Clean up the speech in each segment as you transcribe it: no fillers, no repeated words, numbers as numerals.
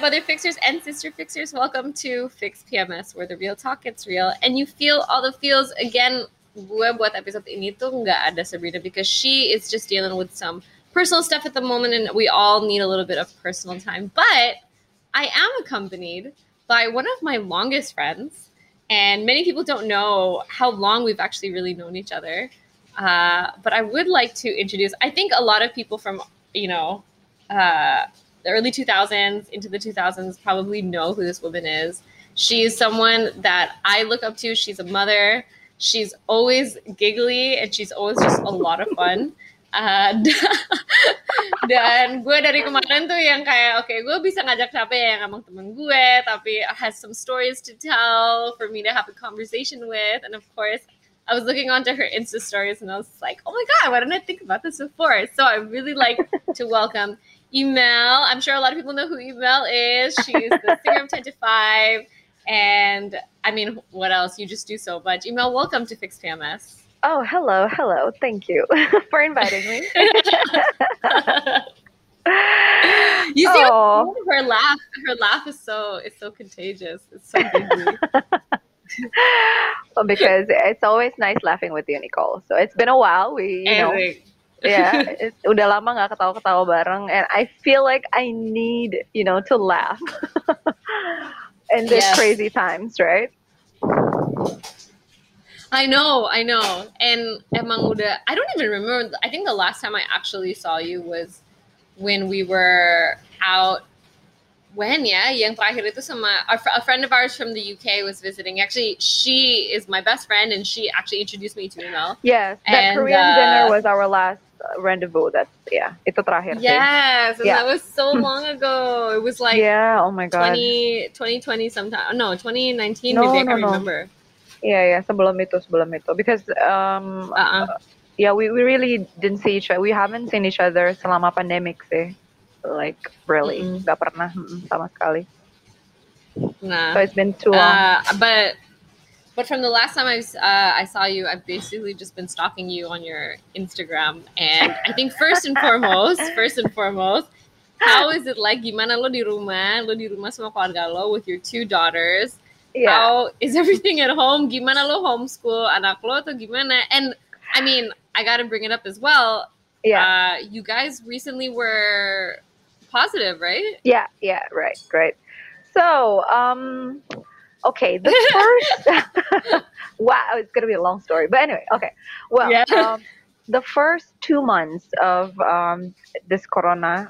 brother fixers and sister fixers? Welcome to Fix PMS, where the real talk gets real and you feel all the feels. Again, gue buat episode ini tuh nggak ada Sabrina because she is just dealing with some personal stuff at the moment and we all need a little bit of personal time. But I am accompanied by one of my longest friends, and many people don't know how long we've actually really known each other. But I would like to introduce, I think a lot of people from, the early 2000s into the 2000s probably know who this woman is. She's someone that I look up to. She's a mother. She's always giggly and she's always just a lot of fun. Dan gue dari kemarin tuh yang kayak, okay, gue bisa ngajak siapa yang emang temen gue, tapi has some stories to tell for me to have a conversation with. And of course, I was looking onto her Insta stories and I was like, oh my God, why didn't I think about this before? So I really like to welcome Emel. I'm sure a lot of people know who Emel is. She's the singer of 10 to 5. And I mean, what else? You just do so much. Emel, welcome to Fix PMS. Oh, hello. Thank you for inviting me. You see her laugh. Her laugh is so contagious. It's so busy. Well, because it's always nice laughing with you, Nicole. So it's been a while. Udah lama nggak ketawa-ketawa bareng, and I feel like I need, to laugh in these crazy times, right? I know. And emang udah, I don't even remember. I think the last time I actually saw you was when we were out. Yang terakhir itu sama a friend of ours from the UK was visiting. Actually, she is my best friend, and she actually introduced me to Emel. Yes, that Korean dinner was our last rendezvous. Itu terakhir. Yes, and that was so long ago. It was like oh my God, 2020 sometime. No, 2019. Maybe I can't remember. Yeah, sebelum itu because we really didn't see each other. We haven't seen each other selama pandemic sih. Like really, nggak pernah sama sekali. Nah. So it's been too long. But from the last time I saw you, I've basically just been stalking you on your Instagram, and I think first and foremost, how is it like? Gimana lo di rumah sama keluarga lo with your 2 daughters? Yeah. How is everything at home? Gimana lo homeschool anak lo atau gimana? And I mean, I got to bring it up as well. Yeah. You guys recently were positive, right? Yeah, right. So, okay, the first, wow, it's going to be a long story. But anyway, okay. Well, the first 2 months of this corona,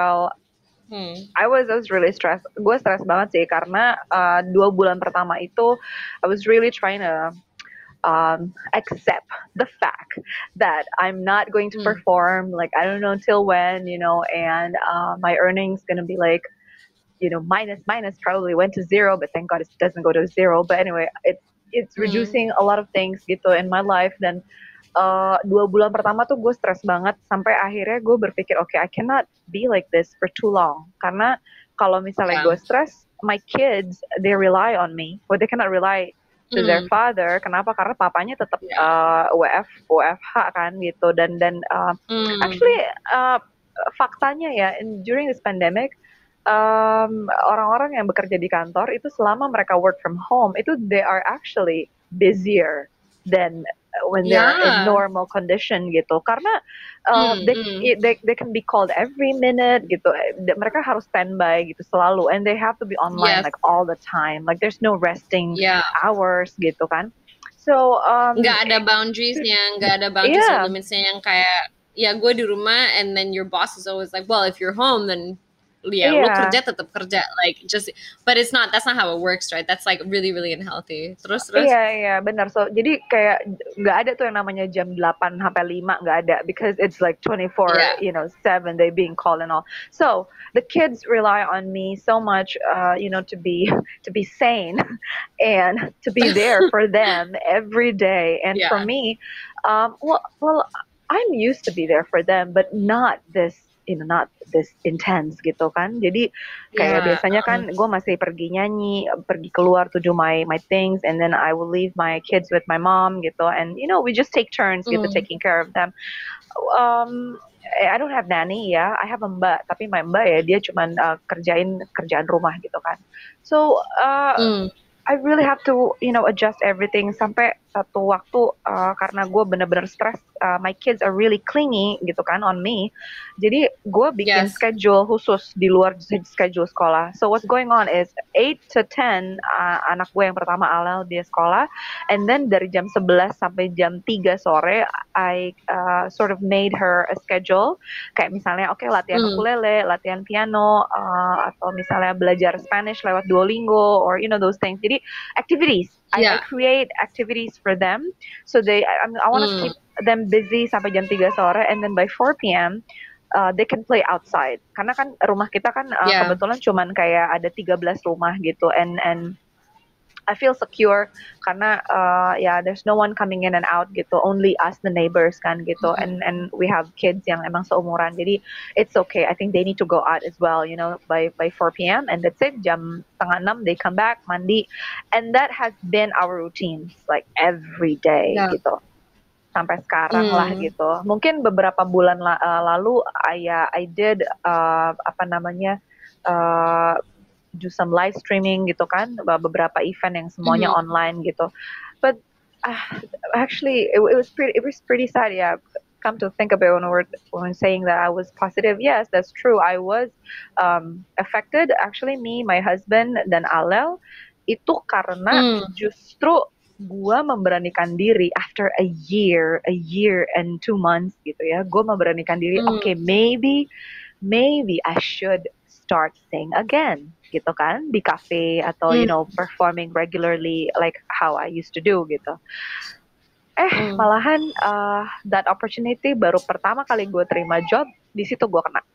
I was really stressed. Gue stress banget sih karena 2 bulan pertama itu I was really trying to accept the fact that I'm not going to perform, like I don't know till when, and my earnings gonna be like, minus probably went to 0, but thank God it doesn't go to 0. But anyway, it's reducing a lot of things gitu in my life. Dan 2 bulan pertama tuh gue stress banget sampai akhirnya gue berpikir, okay, I cannot be like this for too long, karena kalau misalnya gue stress, my kids, they rely on me, but they cannot rely to their father. Kenapa? Karena papanya tetap WFH kan gitu. Dan actually faktanya ya, during this pandemic, orang-orang yang bekerja di kantor itu selama mereka work from home itu they are actually busier than when they're in normal condition gitu. Karena they can be called every minute gitu. Mereka harus standby gitu selalu, and they have to be online like all the time. Like there's no resting hours gitu kan. So nggak ada boundariesnya, nggak ada boundaries or limitsnya yang kayak gue di rumah, and then your boss is always like, well, if you're home then lo kerja tetap kerja, like just, but that's not how it works, right? That's like really really unhealthy. Terus Iya benar. So jadi kayak nggak ada tuh yang namanya jam 8 sampai 5, nggak ada, because it's like 24 7 they being called and all. So the kids rely on me so much to be sane and to be there for them every day. And for me, well I'm used to be there for them, but not this intense gitu kan. Jadi kayak biasanya kan gue masih pergi nyanyi, pergi keluar to do my things, and then I will leave my kids with my mom gitu, and we just take turns gitu taking care of them. I don't have nanny ya, I have a mbak, tapi my mbak ya dia cuman kerjain kerjaan rumah gitu kan. So Mm. I really have to, adjust everything sampai satu waktu karena gue bener-bener stres. My kids are really clingy gitu kan on me. Jadi gue bikin Yes. schedule khusus di luar schedule sekolah. So what's going on is 8 to 10 anak gue yang pertama Alel dia sekolah, and then dari jam 11 sampai jam 3 sore I sort of made her a schedule. Kayak misalnya latihan ukulele, latihan piano, atau misalnya belajar Spanish lewat Duolingo or those things. Jadi activities. I create activities for them, so I want to keep them busy sampai jam 3 sore, and then by 4 p.m. They can play outside. Karena kan rumah kita kan kebetulan cuman kayak ada 13 rumah gitu, and I feel secure karena there's no one coming in and out gitu, only us the neighbors kan gitu, and we have kids yang emang seumuran, jadi it's okay. I think they need to go out as well, by 4 p.m. and that's it. Jam 5:30 they come back mandi, and that has been our routine like every day gitu sampai sekarang lah gitu. Mungkin beberapa bulan lalu I did do some live streaming gitu kan, beberapa event yang semuanya online gitu. But actually it was pretty sad. Yeah, come to think of it, when we're saying that I was positive, yes, that's true. I was affected. Actually, me, my husband, dan Alel itu karena justru gua memberanikan diri after a year and 2 months gitu ya. Gua memberanikan diri, okay, maybe I should start sing again gitu kan, di cafe atau performing regularly like how I used to do gitu. Malahan that opportunity baru pertama kali gue terima job, di situ gue kena.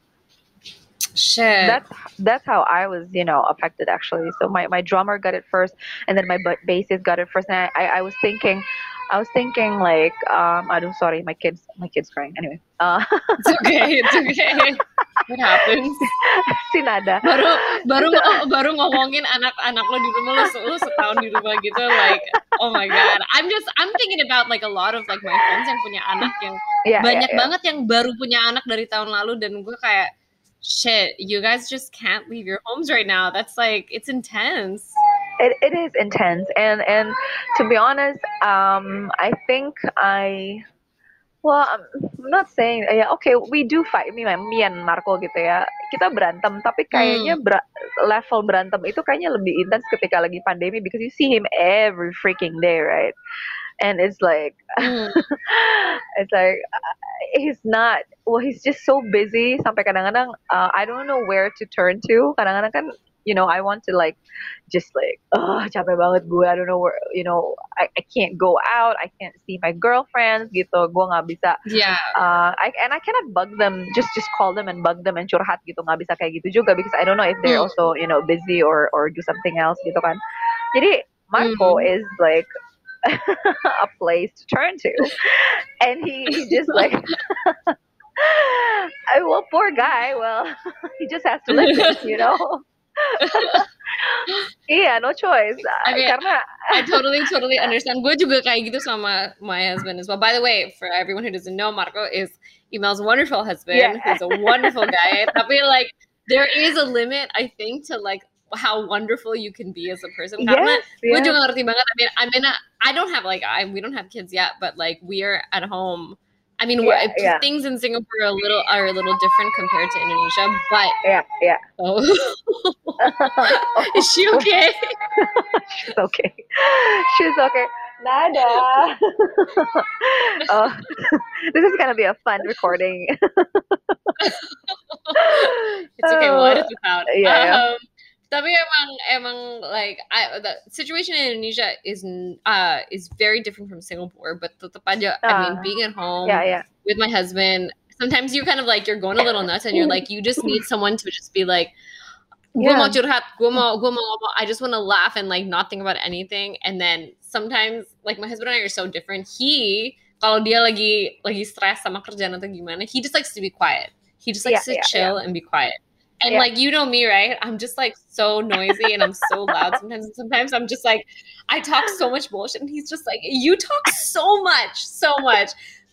Shit. That's how I was, affected actually. So my drummer got it first, and then my bassist got it first. And I was thinking like, aduh, sorry, my kids crying. Anyway. It's okay. What happens? Si Nada. Baru ngomongin anak-anak lo di rumah, lo setahun di rumah gitu, like, oh my god. I'm thinking about like a lot of like my friends yang punya anak, yang banyak banget yang baru punya anak dari tahun lalu, dan gue kayak, shit, you guys just can't leave your homes right now. That's like, it's intense. It is intense, and to be honest, I think well, I'm not saying okay, we do fight, me and Marco gitu ya, kita berantem, tapi kayaknya level berantem itu kayaknya lebih intens ketika lagi pandemi, because you see him every freaking day, right? And it's like it's like he's just so busy sampai kadang-kadang I don't know where to turn to. Kadang-kadang kan I want to like just like capek banget gue, I don't know where, I can't go out, I can't see my girlfriends gitu, gue nggak bisa I cannot bug them, just call them and bug them and curhat gitu, nggak bisa kayak gitu juga, because I don't know if they're also busy or do something else gitu kan. Jadi Marco is like a place to turn to, and he just like well, poor guy, well, he just has to listen, no choice. I mean, karena I totally understand. Gue juga kayak gitu sama my husband as well. By the way, for everyone who doesn't know, Marco is Imel's wonderful husband. He's a wonderful guy. Tapi like, there is a limit, I think, to like how wonderful you can be as a person. Karena gue juga ngerti banget. I don't have like, we don't have kids yet, but like, we are at home. I mean, things in Singapore are a little different compared to Indonesia, but Oh. Is she okay? She's okay. Nada. This is gonna be a fun recording. It's okay, we'll edit this out. Tapi emang like the situation in Indonesia is very different from Singapore, but tetap aja, I mean, being at home with my husband, sometimes you kind of like, you're going a little nuts, and you're like, you just need someone to just be like, gue mau curhat, gue mau I just want to laugh and like not think about anything. And then sometimes like my husband and I are so different. He, kalau dia lagi stress sama kerjaan atau gimana, he just likes to be quiet. He just likes to chill and be quiet. And like, you know me, right? I'm just like so noisy and I'm so loud sometimes. And sometimes I'm just like, I talk so much bullshit, and he's just like, you talk so much.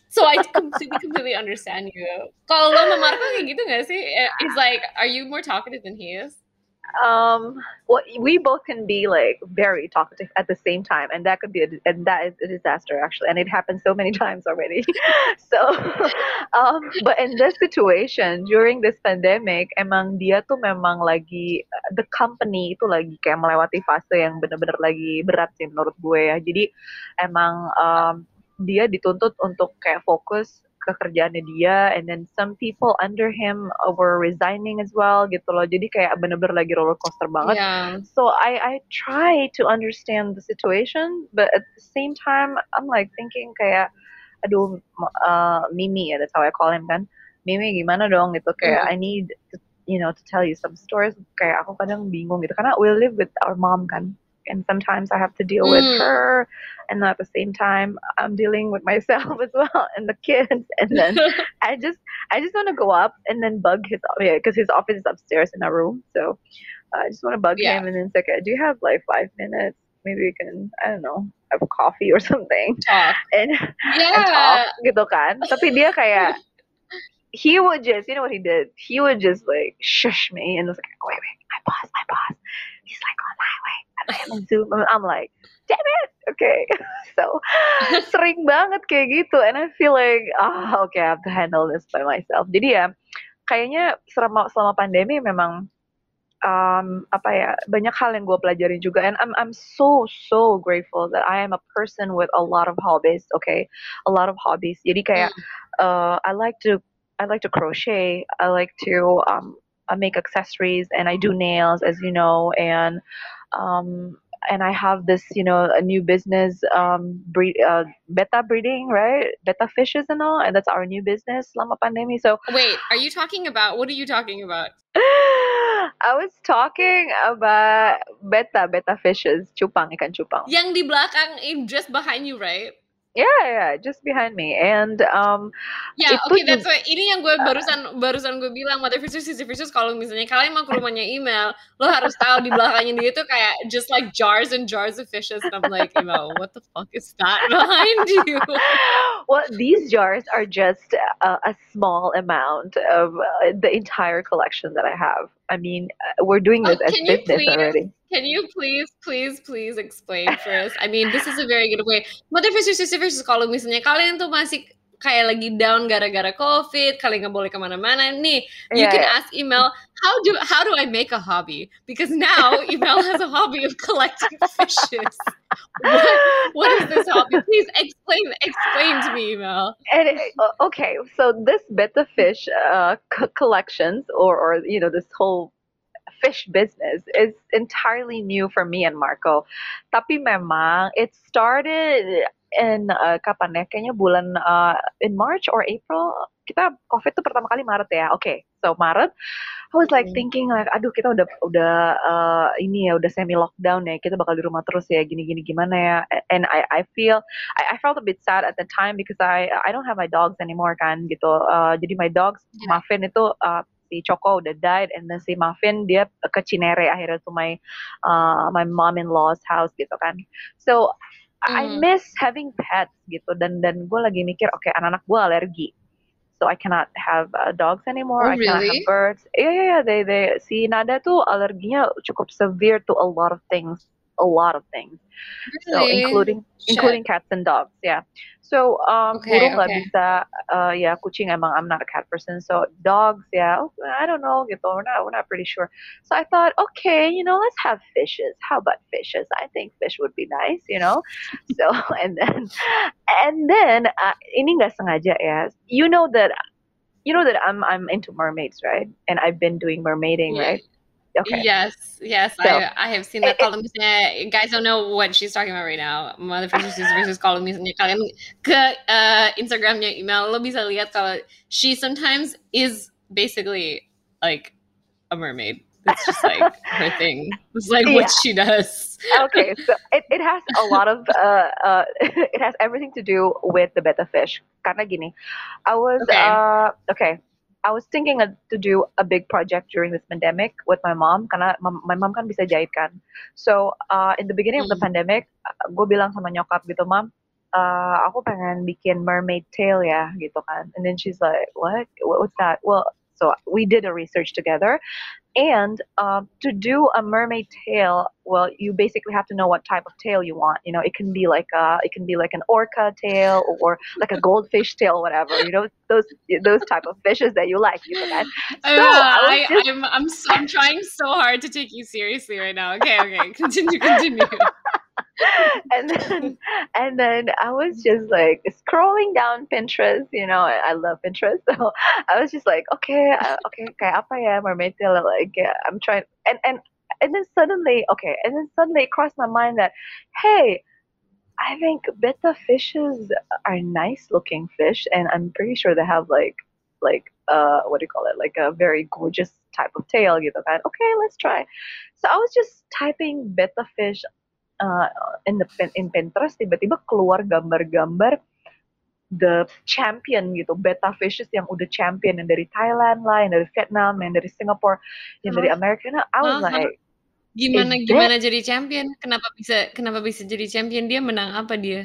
So I completely understand you. Kalau lo sama Marco kayak gitu gak sih? It's like, are you more talkative than he is? Well, we both can be like very talkative at the same time, and that could be and that is a disaster actually, and it happened so many times already. So, but in this situation during this pandemic, emang dia tuh memang lagi the company itu lagi kayak melewati fase yang bener-bener lagi berat sih menurut gue ya. Jadi emang dia dituntut untuk kayak fokus ke kerjaannya dia, and then some people under him were resigning as well gitu loh. Jadi kayak bener-bener lagi roller coaster banget. Yeah. So I try to understand the situation, but at the same time I'm like thinking kayak aduh Mimi ya, that's how I call him kan. Mimi gimana dong gitu, kayak I need to, to tell you some stories. Kayak aku kadang bingung gitu karena we live with our mom kan. And sometimes I have to deal with her, and at the same time I'm dealing with myself as well and the kids. And then I just want to go up and then bug his because his office is upstairs in our room. So I just want to bug him and then say, okay, do you have like 5 minutes? Maybe we can, I don't know, have a coffee or something. Talk. And talk gitu kan. Tapi dia kayak he would just, you know what he did? He would just like shush me and was like, wait, my boss. He's like on my way. I'm on Zoom. I'm like, damn it. Okay. So sering banget kayak gitu. And I feel like, okay, I have to handle this by myself. Jadi ya, kayaknya selama pandemi memang banyak hal yang gue pelajarin juga, and I'm so grateful that I am a person with a lot of hobbies. Okay, a lot of hobbies. Jadi kayak I like to crochet. I like to I make accessories, and I do nails, as you know, and I have this, a new business, betta breeding, right? Betta fishes and all, and that's our new business, selama pandemi. So wait, what are you talking about? I was talking about betta fishes, ikan cupang. Yang di belakang, just behind you, right? Yeah, just behind me. And yeah, okay, that's why ini yang gue barusan gue bilang, mother fishes, sister fishes, kalau misalnya kalian mau ke rumahnya Email, lo harus tahu di belakangnya dia tuh kayak just like jars and jars of fishes, and I'm like, Email, what the fuck is that behind you? Well, these jars are just a small amount of the entire collection that I have. I mean, we're doing this as business already. Can you please explain first? I mean, this is a very good way. Mother fishes, sister fishes, kalau misalnya kalian tuh masih kayak lagi down gara-gara COVID, kalian nggak boleh kemana-mana nih, you can ask Email, how do I make a hobby? Because now Email has a hobby of collecting fishes. What is this hobby? Please explain to me, Email. And okay, so this betta fish collections or this whole fish business is entirely new for me and Marco. Tapi memang it started in kapan ya? Kayaknya bulan in March or April. Kita COVID tuh pertama kali Maret ya. Okay, so Maret. I was like thinking like, aduh kita udah ini ya udah semi lockdown ya. Kita bakal di rumah terus ya. Gini gimana ya? And I felt a bit sad at the time because I don't have my dogs anymore kan gitu. Jadi my dogs Muffin itu si Choco udah died, and then si Muffin dia ke Cinere akhirnya to my mom-in-law's house gitu kan. So I miss having pets gitu, dan gue lagi mikir okay, anak-anak gue alergi, so I cannot have dogs anymore. Oh, I cannot have birds. Yeah. They si Nada tuh alerginya cukup severe to a lot of things. Really? So including cats and dogs. Yeah. So burung nggak bisa. Kucing emang I'm not a cat person. So dogs, I don't know gitu. We're not pretty sure. So I thought, okay, let's have fishes. How about fishes? I think fish would be nice, So and then ini nggak sengaja ya. You know that I'm into mermaids, right? And I've been doing mermaiding, right? Okay. Yes. So, I have seen that. Kalau misalnya guys don't know what she's talking about right now, mother fishes versus kalau misalnya kalian ke Instagramnya Email, lo bisa lihat kalau she sometimes is basically like a mermaid. It's just like her thing. It's like what she does. Okay, so it has a lot of it has everything to do with the betta fish. Karena gini, I was thinking to do a big project during this pandemic with my mom, karena my mom kan bisa jahit kan. So in the beginning of the pandemic, gue bilang sama nyokap gitu, Mam, aku pengen bikin mermaid tail ya gitu kan. And then she's like, what's that? Well, so we did a research together. And to do a mermaid tail, well, you basically have to know what type of tail you want. You know, it can be like an orca tail or like a goldfish tail, whatever. You know, those type of fishes that you like, gitu kan. So I was just I'm trying so hard to take you seriously right now. Okay, continue. and then I was just like scrolling down Pinterest. You know, I love Pinterest, so I was just like, okay, apa ya mermaid tail? Like, yeah, I'm trying, and then suddenly, it crossed my mind that, hey, I think betta fishes are nice looking fish, and I'm pretty sure they have what do you call it? Like a very gorgeous type of tail, gitu kan. Okay, let's try. So I was just typing betta fish uh, in Pinterest, tiba-tiba keluar gambar-gambar the champion gitu, betta fishes yang udah champion, yang dari Thailand lah, yang dari Vietnam, yang dari Singapore, yang dari Amerika. Nah, I was like, is Gimana jadi champion? Kenapa bisa jadi champion? Dia menang apa dia?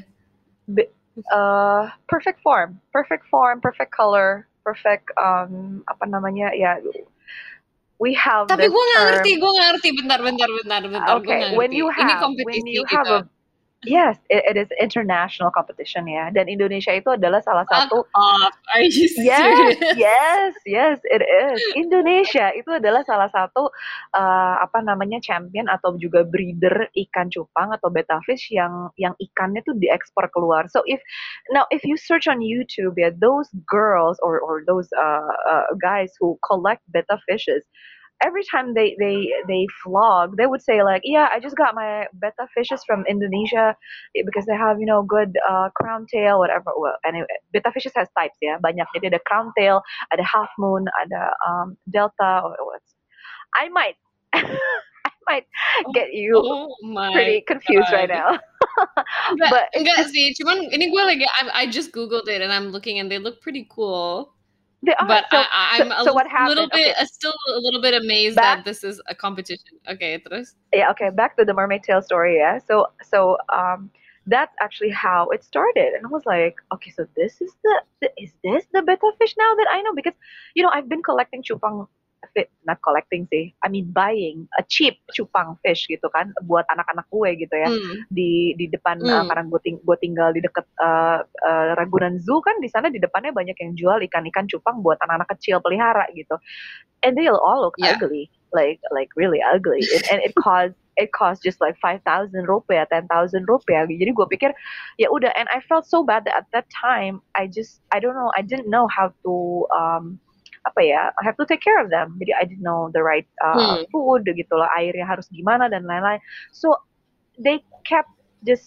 perfect form, perfect color, perfect apa namanya ya. We have Tapi this gue nggak term. ngerti. Bentar. Gue Okay, nggak when ngerti. you Ini have kompetisi gitu. yes, it is international competition ya. Dan Indonesia itu adalah salah Fuck satu. off. Are you Yes, serious? yes, it is. Indonesia itu adalah salah satu apa namanya champion atau juga breeder ikan cupang atau betta fish yang ikannya tuh diekspor keluar. So if you search on YouTube ya, those girls or those guys who collect betta fishes, every time they vlog, they would say like, yeah, I just got my betta fishes from Indonesia because they have, you know, good crown tail, whatever. Well, anyway, betta fishes has types ya, banyak. Jadi ada crown tail, ada half moon, ada delta, or what's. I might, I might get you Oh my pretty confused right God. now. But it's enggak just, sih, cuman ini gue lagi I just googled it and I'm looking and they look pretty cool. they are. But So I'm a what little happened? bit, Okay, still a little bit amazed back. that this is a competition. Okay, terus? Yeah, okay, back to the mermaid tail story. Yeah, so that's actually how it started, and I was like, okay, so this is is this the betta fish now that I know? Because I've been collecting cupang, not collecting sih, I mean buying a cheap cupang fish gitu kan, buat anak-anak gue gitu ya, Hmm. di depan, karena gue tinggal di deket Ragunan Zoo kan, di sana di depannya banyak yang jual ikan-ikan cupang buat anak-anak kecil pelihara gitu, and they all look Yeah. ugly, like really ugly, and it cost just like 5,000 rupiah, 10,000 rupiah. Jadi gue pikir ya udah, and I felt so bad that at that time I don't know, I didn't know how to apa ya, I have to take care of them. Jadi I didn't know the right food gitu lah, airnya harus gimana dan lain-lain. So they kept just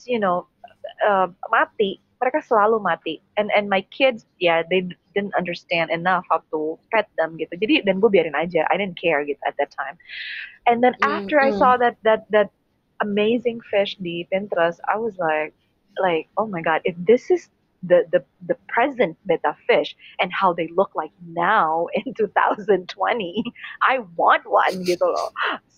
mati. Mereka selalu mati. And my kids, yeah, they didn't understand enough how to pet them gitu. Jadi dan gue biarin aja. I didn't care gitu at that time. And then after I saw that amazing fish di Pinterest, I was like, oh my God, if this is the present betta fish and how they look like now in 2020, I want one gitu loh.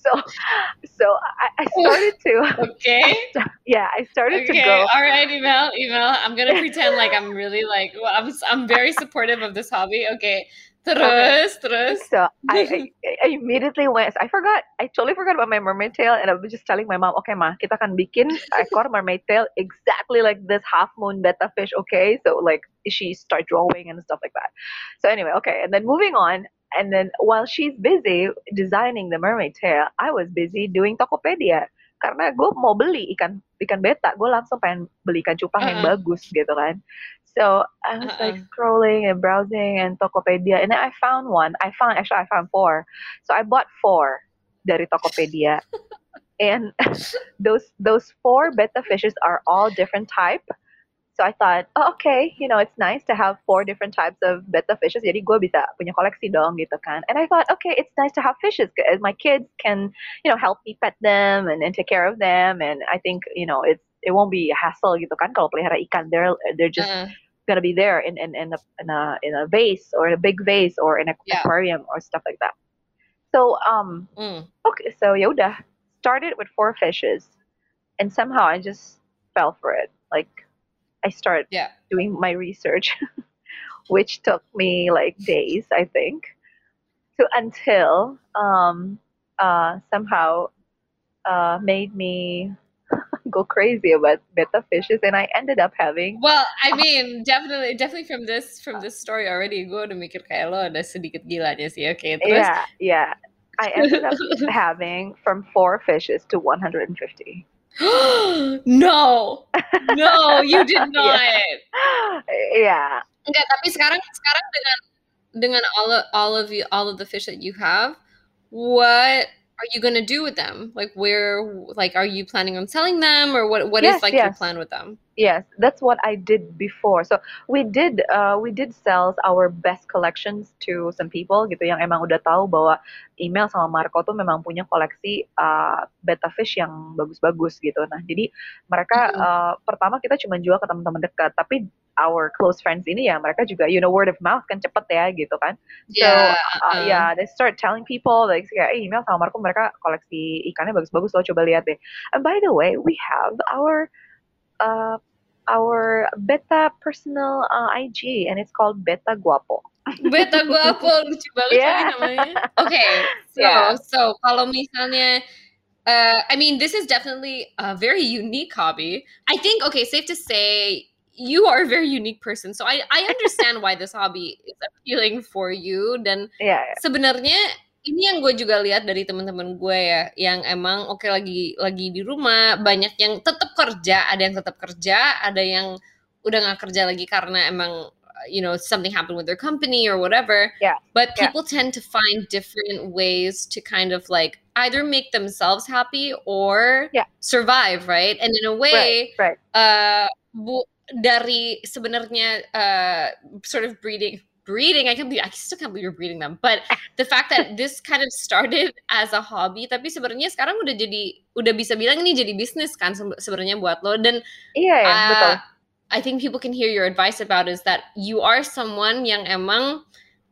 So I started to. Okay. I started to Okay, go. all right, Email. I'm gonna pretend like I'm really like, well, I'm very supportive of this hobby. Okay, terus. So I immediately went. I totally forgot about my mermaid tail, and I was just telling my mom, okay, ma, kita akan bikin ekor mermaid tail exactly like this half moon betta fish. Okay, so like she start drawing and stuff like that. So anyway, okay, and then moving on. And then while she's busy designing the mermaid tail, I was busy doing Tokopedia. Karena gue mau beli ikan beta, gue langsung pengen beli ikan cupang yang bagus gitu kan. So I was like scrolling and browsing and Tokopedia, and then I found one. I found four. So I bought four dari Tokopedia, and those four betta fishes are all different type. So I thought, oh, okay, it's nice to have four different types of betta fishes. Jadi gue bisa punya koleksi dong gitu kan. And I thought, okay, it's nice to have fishes because my kids can, help me pet them and take care of them. And I think, it won't be a hassle gitu kan kalau pelihara ikan. They're just gonna be there in a vase or in a big vase or in an aquarium or stuff like that. So okay, so yaudah, started with four fishes, and somehow I just fell for it. Like I start Yeah. doing my research, which took me like days, I think, to until somehow made me go crazy about betta fishes, and I ended up having. Well, I mean, definitely from this story already, gue udah mikir kayak lo ada sedikit gilanya sih. Oke, terus Yeah, yeah. I ended up having from 4 fishes to 150. no, no, you did Yeah. not. Yeah. Enggak, tapi sekarang dengan all of the fish that you have, what are you gonna do with them? Like are you planning on selling them, or what is Yes, like your yes. plan with them? Yes, that's what I did before. So we did sell our best collections to some people gitu yang emang udah tahu bahwa email sama Marco tuh memang punya koleksi betta fish yang bagus-bagus gitu. Nah, jadi mereka Mhm. pertama kita cuma jual ke teman-teman dekat, tapi our close friends ini ya mereka juga word of mouth kan cepet ya gitu kan. So Yeah, yeah, they start telling people like kayak email sama Marco mereka koleksi ikannya bagus-bagus loh, coba lihat deh. And by the way, we have uh, our beta personal IG, and it's called Beta Guapo. Beta guapo, lucu banget lagi Yeah. namanya. Okay, Yeah. so kalau misalnya, I mean, this is definitely a very unique hobby. I think, okay, safe to say, you are a very unique person. So I understand why this hobby is appealing for you. Dan Yeah. sebenarnya ini yang gue juga lihat dari teman-teman gue ya, yang emang oke lagi di rumah, banyak yang tetap kerja, ada yang tetap kerja, ada yang udah nggak kerja lagi karena emang something happened with their company or whatever. Yeah. But Yeah. people tend to find different ways to kind of like either make themselves happy or Yeah. survive, right? And in a way, Right. dari sebenarnya sort of breeding. I still can't believe you're breeding them. But the fact that this kind of started as a hobby, tapi sebenarnya sekarang udah bisa bilang ini jadi bisnis kan sebenarnya buat lo. Dan Iya, betul. I think people can hear your advice about is that you are someone yang emang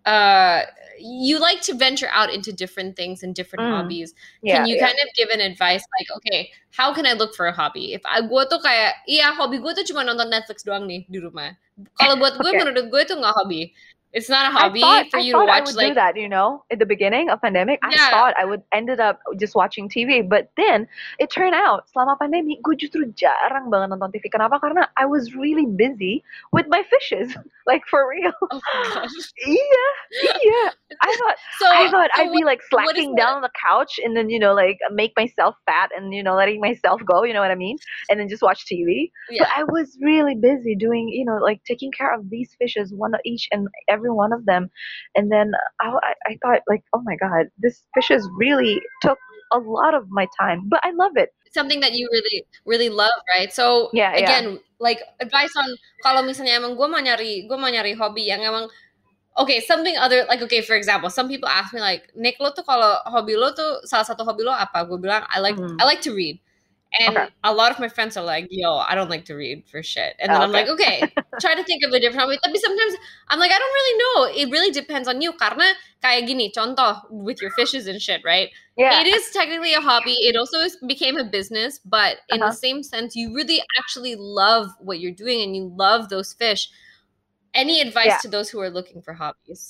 you like to venture out into different things and different hobbies. Yeah, Can you yeah. kind of give an advice like, okay, how can I look for a hobby? If gue tuh kayak, hobi gue tuh cuma nonton Netflix doang nih di rumah. Kalau buat gue, Okay. menurut gue itu nggak hobi. It's not a I hobby thought for I you to thought I watch would do that, at the beginning of pandemic. I Yeah. thought I would ended up just watching TV, but then it turned out selama pandemi gue justru jarang banget nonton TV. Kenapa? Karena I was really busy with my fishes, like for real. Oh my gosh. Yeah. I thought I'd be like what is slacking down on the couch and then like make myself fat and letting myself go. You know what I mean? And then just watch TV. Yeah. But I was really busy doing like taking care of these fishes, one of each and every one of them. And then I thought like, oh my god, this fishes really took a lot of my time, but I love it. Something that you really love, right? So Yeah. again, like advice on kalau misalnya emang gue mau nyari hobi yang emang okay, something other, like, okay, for example, some people ask me like, Nick, lo tuh kalau hobi lo tuh salah satu hobi lo apa? Gue bilang I like to read. And Okay. a lot of my friends are like, yo, I don't like to read for shit. And then I'm Okay. like, okay, try to think of a different hobby. Tapi sometimes I'm like, I don't really know. It really depends on you. Karena kayak gini, contoh with your fishes and shit, right? Yeah. It is technically a hobby. It also became a business, but in the same sense, you really actually love what you're doing and you love those fish. Any advice to those who are looking for hobbies?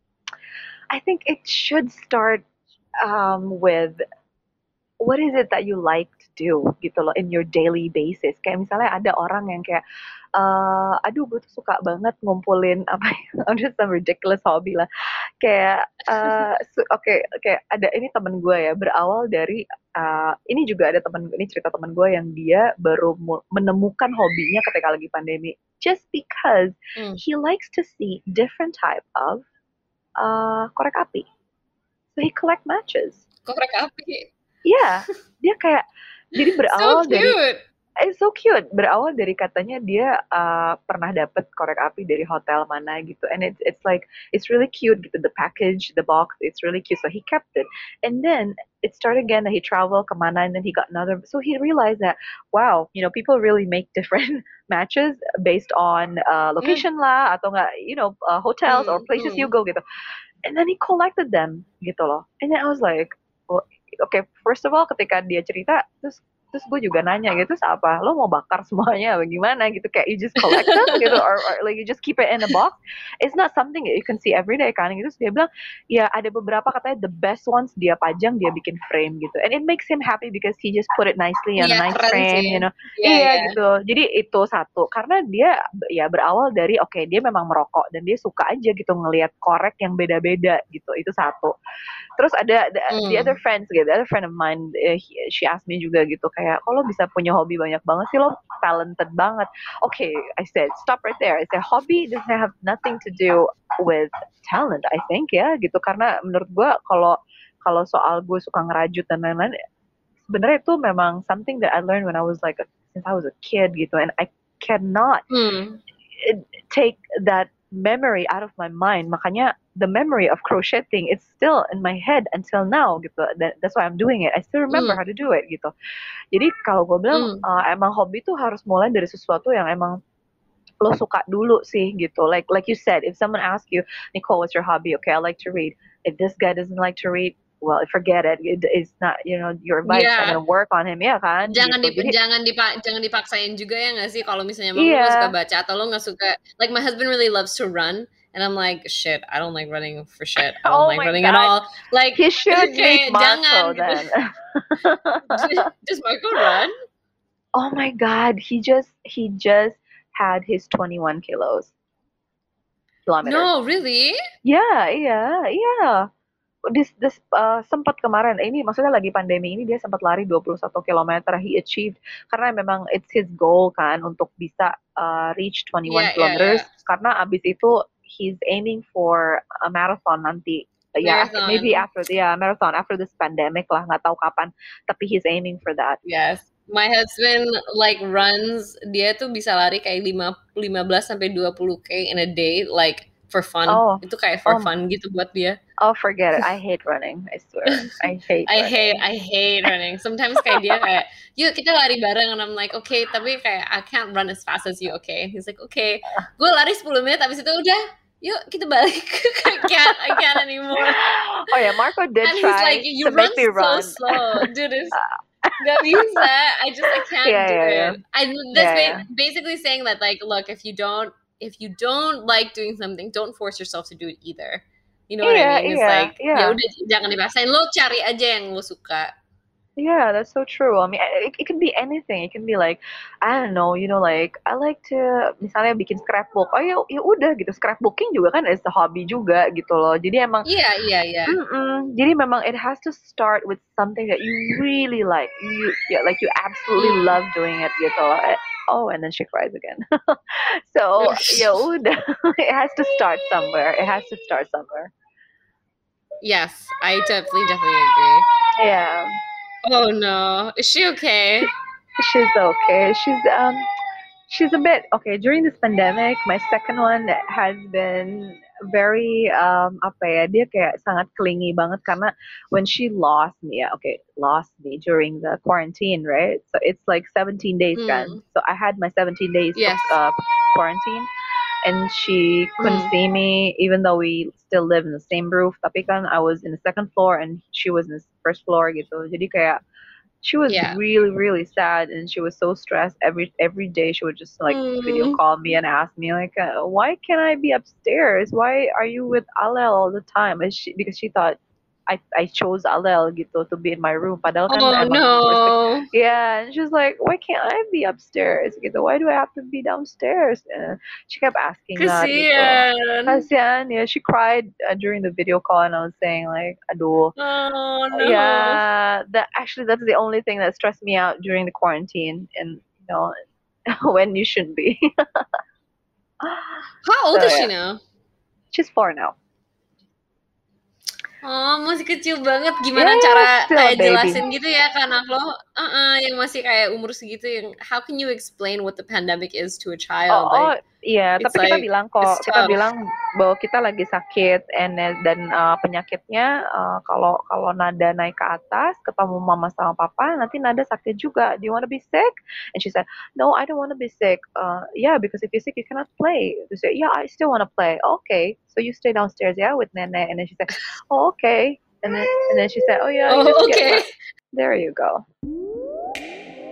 I think it should start with what is it that you like to do gitu loh in your daily basis. Kayak misalnya ada orang yang kayak aduh gue tuh suka banget ngumpulin apa ya, just some ridiculous hobby lah. Kayak kayak ada ini temen gue ya, berawal dari ini juga ada ini cerita temen gue yang dia baru menemukan hobinya ketika lagi pandemi, just because he likes to see different type of korek api. So he collect matches. Korek api. Yeah, dia kayak jadi berawal So cute. It's so cute. Berawal dari katanya dia pernah dapet korek api dari hotel mana gitu, and it's like it's really cute gitu, the package, the box, it's really cute. So he kept it, and then it started again that he traveled kemana, and then he got another. So he realized that wow, people really make different matches based on location lah atau enggak, hotels or places you go gitu. And then he collected them gitu loh. And then I was like, well, okay, first of all ketika dia cerita terus Terus gue juga nanya gitu, terus apa? Lo mau bakar semuanya bagaimana gitu? Kayak you just collect them gitu, or like you just keep it in a box. It's not something that you can see every day kan gitu. Terus dia bilang, ya ada beberapa katanya the best ones dia pajang, dia bikin frame gitu. And it makes him happy because he just put it nicely on a Iya, nice keren frame, sih. you know. Iya, Iya iya. gitu. Jadi itu satu. Karena dia ya berawal dari oke, dia memang merokok dan dia suka aja gitu ngelihat korek yang beda-beda gitu. Itu satu. Terus ada the other friends gitu, the other friend of mine, she asked me juga gitu kayak, kalau bisa punya hobi banyak banget sih, lo talented banget. Okay, I said stop right there. I said hobby doesn't have nothing to do with talent, I think ya gitu. Karena menurut gue kalau kalau soal gue suka ngerajut dan lain-lain, sebenarnya itu memang something that I learned when I was like since I was a kid gitu, and I cannot take that memory out of my mind. Makanya the memory of crocheting, it's still in my head until now gitu. That's why I'm doing it. I still remember how to do it gitu. Jadi kalau gue bilang emang hobi tuh harus mulai dari sesuatu yang emang lo suka dulu sih gitu. Like you said, if someone asks you, Nicole, what's your hobby? Okay, I like to read. If this guy doesn't like to read, well, forget it. It's not, you know, your advice not gonna work on him, ya kan? Jangan gitu. Jadi, jangan dipaksain juga ya nggak sih, kalau misalnya emang lo nggak suka baca atau lo nggak suka, like my husband really loves to run and I'm like shit, I don't like running for shit. I don't like running at all. Like he should meet Marco then. Does Marco run? Oh my god, he just had his 21 kilometers. No, really? Yeah. This sempat kemarin ini, maksudnya lagi pandemi ini, dia sempat lari 21 kilometer. He achieved karena memang it's his goal kan untuk bisa reach 21 kilometers. Karena abis itu he's aiming for a marathon nanti. Marathon. Maybe after marathon after this pandemic lah, nggak tahu kapan. Tapi he's aiming for that. Yes. My husband like runs, dia tuh bisa lari kayak 15 sampai 20K in a day, like for fun. Itu kayak for fun gitu buat dia. Oh, forget it. I hate running. I swear. I hate running. Sometimes kayak dia kayak, yuk kita lari bareng, and I'm like, okay, tapi kayak I can't run as fast as you, okay? And he's like, okay. Gue lari 10 menit, abis itu udah, yuk kita balik. I can't anymore. Oh yeah, Marco did and try he's like, you to run make me run. so slow, dude. Gak bisa. I can't do it. That's basically saying that, like, look, if you don't like doing something, don't force yourself to do it either. You know what I mean? It's like, ya udah, jangan dipaksain, lo cari aja yang lo suka. Yeah, that's so true. I mean, it can be anything. It can be like, I don't know, you know, like I like to misalnya bikin scrapbook. Oh ya udah gitu, scrapbooking juga kan is a hobby juga gitu loh. Jadi emang Iya. Jadi memang it has to start with something that you really like. Like you absolutely love doing it gitu loh. Oh, and then she cries again. So, ya udah, it has to start somewhere. Yes, I definitely agree. Yeah. Oh no, is she okay? She's okay. She's a bit okay. During this pandemic, my second one has been very dia kayak sangat clingy banget karena when she lost me during the quarantine, right? So it's like 17 days kan. So I had my 17 days of quarantine. And she couldn't see me, even though we still live in the same roof. Tapi kan I was in the second floor and she was in the first floor gitu. Jadi kayak she was really, really sad and she was so stressed. Every day she would just like video call me and ask me like, why can't I be upstairs? Why are you with Alel all the time? And because she thought I chose Alel gitu to be in my room. Padahal kan and she's like, why can't I be upstairs gitu? Why do I have to be downstairs? And she kept asking that. Kasian. Yeah, she cried during the video call, and I was saying like, aduh. Oh no. Yeah, that's the only thing that stressed me out during the quarantine, and you know, when you shouldn't be. How old is she now? She's 4 now. Oh, masih kecil banget. Gimana cara jelasin gitu ya ke anak lo yang masih kayak umur segitu, yang how can you explain what the pandemic is to a child? Tapi kita bilang bahwa kita lagi sakit dan penyakitnya kalau nada naik ke atas ketemu mama sama papa nanti nada sakit juga. Do you want to be sick? And she said, no, I don't want to be sick. Because if you're sick you cannot play. She said, yeah, I still want to play. Okay, so you stay downstairs with Nene. And then she said, oh, okay. And then she said, oh yeah, okay. There you go.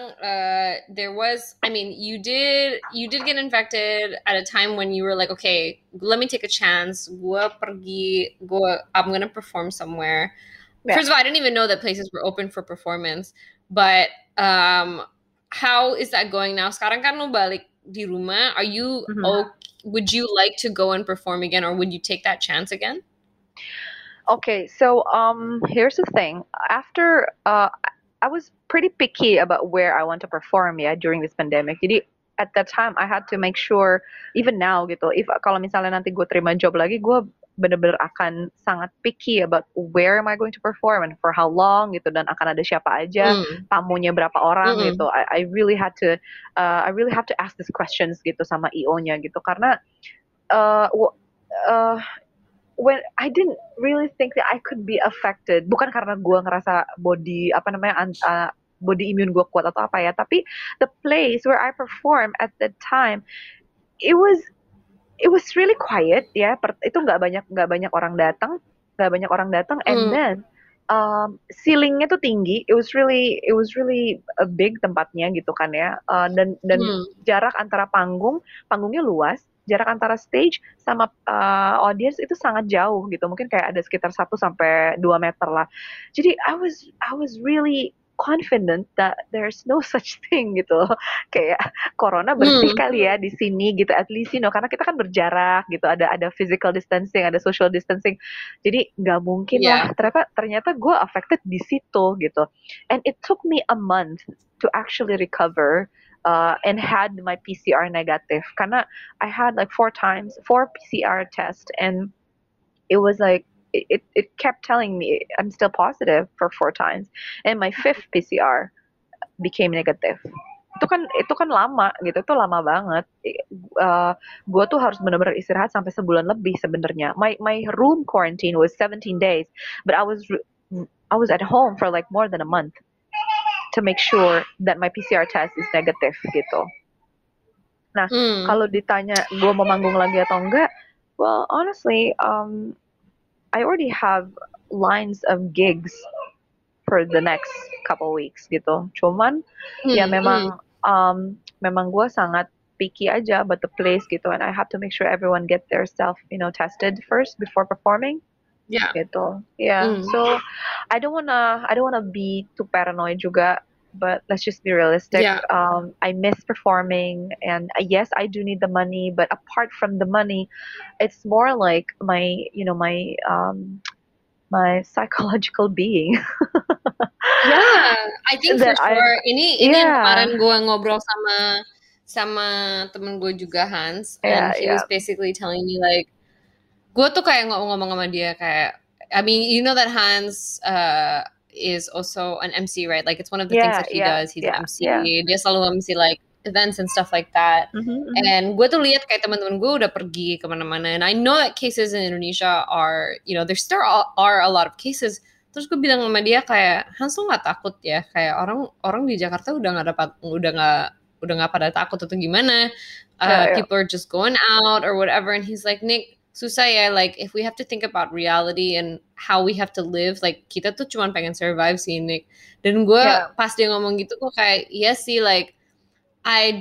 bilang there was, I mean, you did get infected at a time when you were like, okay, let me take a chance. I'm gonna perform somewhere. Yeah. First of all, I didn't even know that places were open for performance. But how is that going now? Sekarang kan lo balik di rumah. Are you would you like to go and perform again, or would you take that chance again? Okay, so here's the thing. After I was pretty picky about where I want to perform ya during this pandemic. Jadi at that time I had to make sure, even now gitu, if kalau misalnya nanti gue terima job lagi, gue bener-bener akan sangat picky about where am I going to perform and for how long gitu, dan akan ada siapa aja, tamunya berapa orang gitu. I really have to ask these questions gitu sama IO-nya gitu, karena when I didn't really think that I could be affected, bukan karena gue ngerasa body immune gue kuat atau apa ya, tapi the place where I perform at that time, it was really quiet ya. Itu nggak banyak orang datang, and then ceilingnya tuh tinggi. It was really a big tempatnya gitu kan ya, dan jarak antara panggungnya luas. Jarak antara stage sama audience itu sangat jauh gitu, mungkin kayak ada sekitar 1 sampai 2 meter lah. Jadi I was really confident that there's no such thing gitu, kayak corona bersih kali ya di sini gitu, at least karena kita kan berjarak gitu, ada physical distancing, ada social distancing, jadi nggak mungkin lah. Ternyata gue affected di situ gitu, and it took me a month to actually recover. And had my PCR negative. Karena I had like 4 PCR tests, and it was like it kept telling me I'm still positive for 4 times, and my 5th PCR became negative. Itu kan lama gitu, itu lama banget. Gue tuh harus benar-benar istirahat sampai sebulan lebih sebenarnya. My room quarantine was 17 days, but I was at home for like more than a month to make sure that my PCR test is negative gitu. Nah, kalau ditanya gue mau manggung lagi atau enggak, well, honestly, I already have lines of gigs for the next couple weeks gitu. Cuman ya memang gue sangat picky aja about the place gitu, and I have to make sure everyone get their self tested first before performing. Yeah. Gitu. Yeah. So I don't wanna be too paranoid juga, but let's just be realistic. Yeah. I miss performing, and yes, I do need the money, but apart from the money, it's more like my my psychological being. Yeah, I think for sure. Ini yang kemarin gue ngobrol sama temen gue juga, Hans, and he was basically telling me like, gue tuh kayak ngomong sama dia kayak, I mean, you know that Hans is also an MC, right? Like it's one of the things that he does. He's an MC. Dia selalu MC like events and stuff like that. And gue tuh lihat kayak teman-teman gue udah pergi kemana-mana. And I know that cases in Indonesia are, there still are a lot of cases. Terus gue bilang sama dia kayak, Hans lo nggak takut ya? Kayak orang di Jakarta udah nggak pada takut atau gimana? People are just going out or whatever. And he's like, Nick, susah ya, like if we have to think about reality and how we have to live, like kita tuh cuma pengen survive sih, Nick. Dan gue pas dia ngomong gitu, gue kayak, yes sih, like I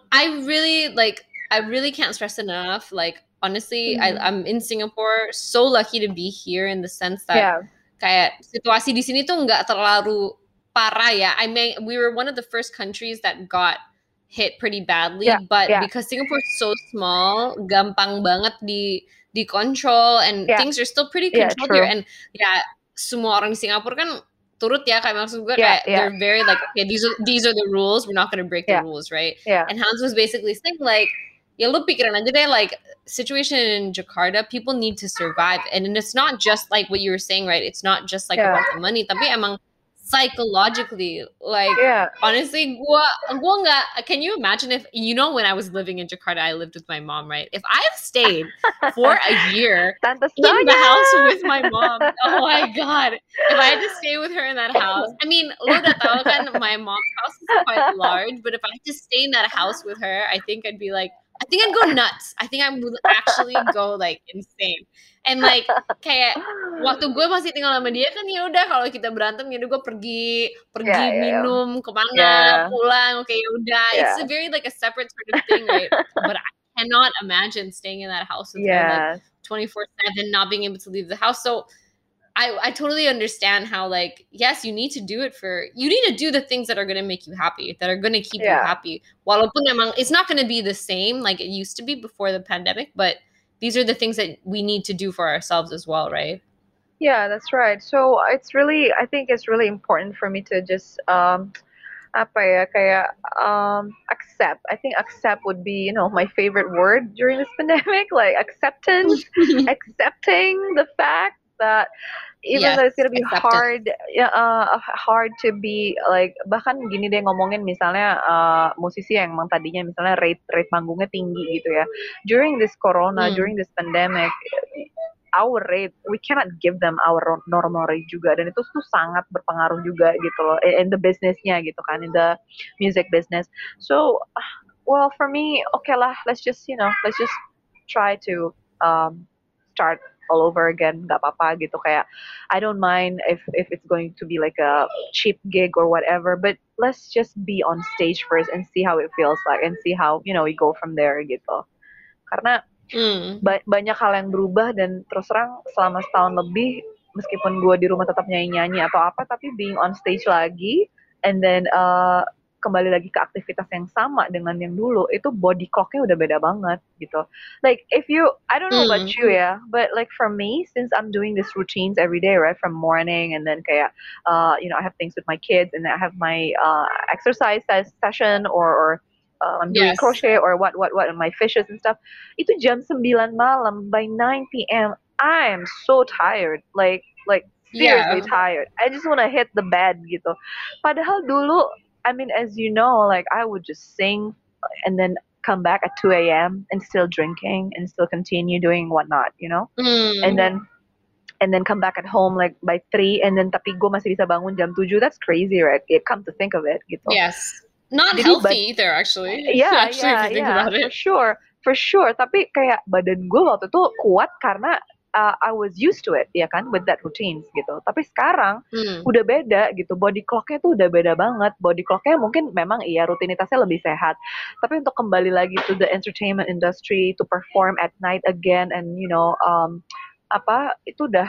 really can't stress enough. Like honestly, I'm in Singapore, so lucky to be here in the sense that kayak situasi di sini tuh nggak terlalu parah ya. I mean, we were one of the first countries that got hit pretty badly, but because Singapore is so small, gampang banget di control, and things are still pretty controlled here. And semua orang di Singapura kan turut ya, kayak maksud gue kayak they're very like, okay, these are the rules, we're not going to break the rules, right? And Hans was basically saying like, ya lu pikirin aja deh, like situation in Jakarta, people need to survive, and it's not just like what you were saying, right? It's not just like about the money, tapi emang psychologically, like honestly, gua nggak. Can you imagine if when I was living in Jakarta, I lived with my mom, right? If I've stayed for a year in the house with my mom, oh my god! If I had to stay with her in that house, I mean, lo udah tahu kan, my mom's house is quite large, but if I had to stay in that house with her, I think I'd be like, I think I'd go nuts. I think I would actually go like insane. And like kayak waktu gue masih tinggal sama dia kan ya udah kalau kita berantem ya udah gue pergi minum kemana pulang ya udah. It's a very like a separate sort of thing, right? But I cannot imagine staying in that house with her like 24/7, not being able to leave the house. So I totally understand how like, yes, you need to do the things that are going to make you happy, that are going to keep you happy. Walaupun emang it's not going to be the same like it used to be before the pandemic, but these are the things that we need to do for ourselves as well, right? Yeah, that's right. So I think it's really important for me to just accept. I think accept would be, my favorite word during this pandemic, like acceptance, accepting the fact that even though it's gonna be hard to be like, bahkan gini deh ngomongin misalnya musisi yang emang tadinya misalnya rate manggungnya tinggi gitu ya, during this corona, during this pandemic, our rate, we cannot give them our normal rate juga, dan itu tuh sangat berpengaruh juga gitu loh in the businessnya gitu kan, in the music business. So well, for me, okay lah, let's just try to start all over again, nggak apa-apa gitu, kayak I don't mind if it's going to be like a cheap gig or whatever, but let's just be on stage first and see how it feels like and see how we go from there gitu. Karena banyak hal yang berubah, dan terus terang selama setahun lebih meskipun gue di rumah tetap nyanyi atau apa, tapi being on stage lagi and then kembali lagi ke aktivitas yang sama dengan yang dulu, itu body clocknya udah beda banget gitu. Like I don't know about you ya, but like for me, since I'm doing these routines every day, right, from morning, and then kayak I have things with my kids, and then I have my exercise session or I'm doing crochet or what and my fishes and stuff. Itu jam 9 malam, by 9 p.m. I am so tired, like seriously tired. I just want to hit the bed gitu. Padahal dulu, I mean, as you know, like I would just sing and then come back at 2 a.m. and still drinking and still continue doing whatnot, and then come back at home like by 3, and then tapi gue masih bisa bangun jam 7. That's crazy, right? Come to think of it gitu. Yes. Not healthy either, actually. Yeah, for sure. Tapi kayak badan gue waktu itu kuat karena I was used to it, ya kan, with that routines gitu. Tapi sekarang udah beda gitu. Body clocknya tuh udah beda banget. Body clocknya mungkin memang rutinitasnya lebih sehat. Tapi untuk kembali lagi to the entertainment industry, to perform at night again, and itu udah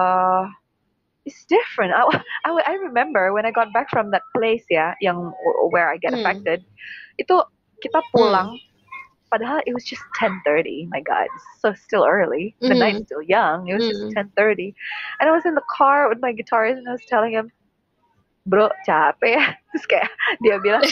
it's different. I remember when I got back from that place yang where I get affected, itu kita pulang. Padahal it was just 10:30. My God, so still early. The night's still young. It was just 10:30, and I was in the car with my guitarist, and I was telling him, "Bro, capek ya." Terus kayak dia bilang,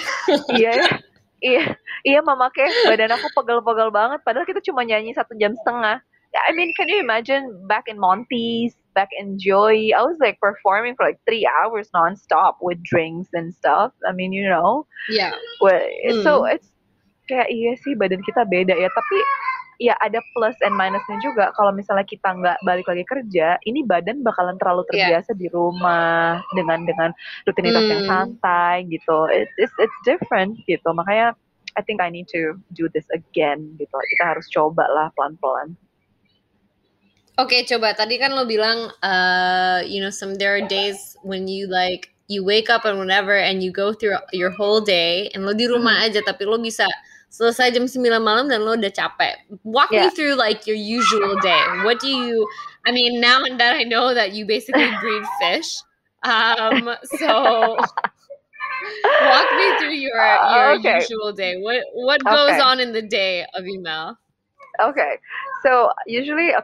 iya mama, kayak badan aku pegel-pegel banget. Padahal kita cuma nyanyi 1,5 jam. I mean, can you imagine back in Monty's, back in Joy, I was like performing for like 3 hours nonstop with drinks and stuff. I mean, Yeah. So it's kayak iya sih, badan kita beda ya, tapi ya ada plus and minusnya juga. Kalau misalnya kita nggak balik lagi kerja, ini badan bakalan terlalu terbiasa di rumah dengan rutinitas yang santai gitu. It's different gitu. Makanya I think I need to do this again gitu. Kita harus coba lah pelan-pelan. Oke, coba tadi kan lo bilang there are days when you wake up and whatever and you go through your whole day and lo di rumah aja, tapi lo bisa selesai jam 9 malam dan lo udah capek. Walk me through like your usual day. What do you, I mean, now that I know that you basically breed fish, so walk me through your usual day. What goes on in the day of Email? Okay, so usually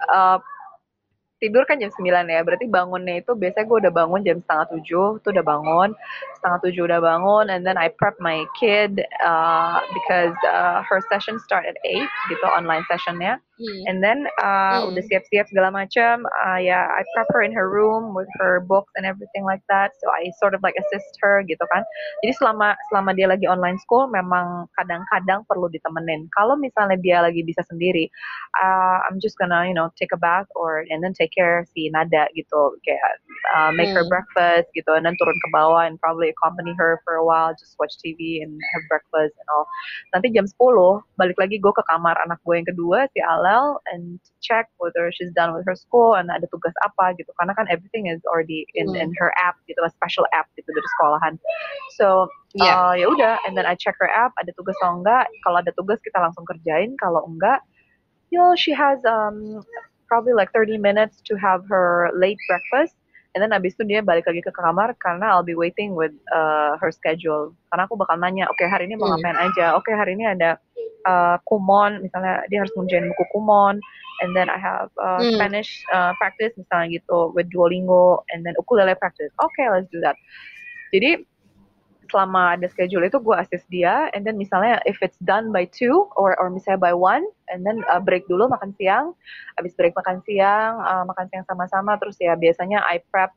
tidur kan jam 9 ya, berarti bangunnya itu biasanya gue udah bangun jam 6:30 tuh udah bangun, 6:30 udah bangun, and then I prep my kid because her session start at 8 gitu, online sessionnya, and then udah siap-siap segala macam, I prep her in her room with her books and everything like that, so I sort of like assist her gitu kan. Jadi selama dia lagi online school memang kadang-kadang perlu ditemenin. Kalau misalnya dia lagi bisa sendiri, I'm just gonna take a bath and then take care si Nada gitu, kayak make her breakfast gitu, and then turun ke bawah and probably accompany her for a while, just watch TV and have breakfast and all. Nanti jam 10 balik lagi gue ke kamar anak gue yang kedua si Alel and check whether she's done with her school and ada tugas apa gitu, karena kan everything is already in her app gitu, a special app gitu dari sekolahan. So ya udah, and then I check her app ada tugas atau enggak. Kalau ada tugas kita langsung kerjain, kalau enggak, she has probably like 30 minutes to have her late breakfast, and then abis itu dia balik lagi ke kamar karena I'll be waiting with her schedule, karena aku bakal nanya, oke, hari ini mau ngapain aja, oke, hari ini ada kumon, misalnya dia harus ngerjain buku kumon, and then I have Spanish practice misalnya gitu with Duolingo, and then ukulele practice, okay, let's do that. Jadi selama ada schedule itu gue assist dia, and then misalnya if it's done by 2 or misalnya by 1, and then break dulu makan siang, abis break makan siang sama-sama, terus ya biasanya I prep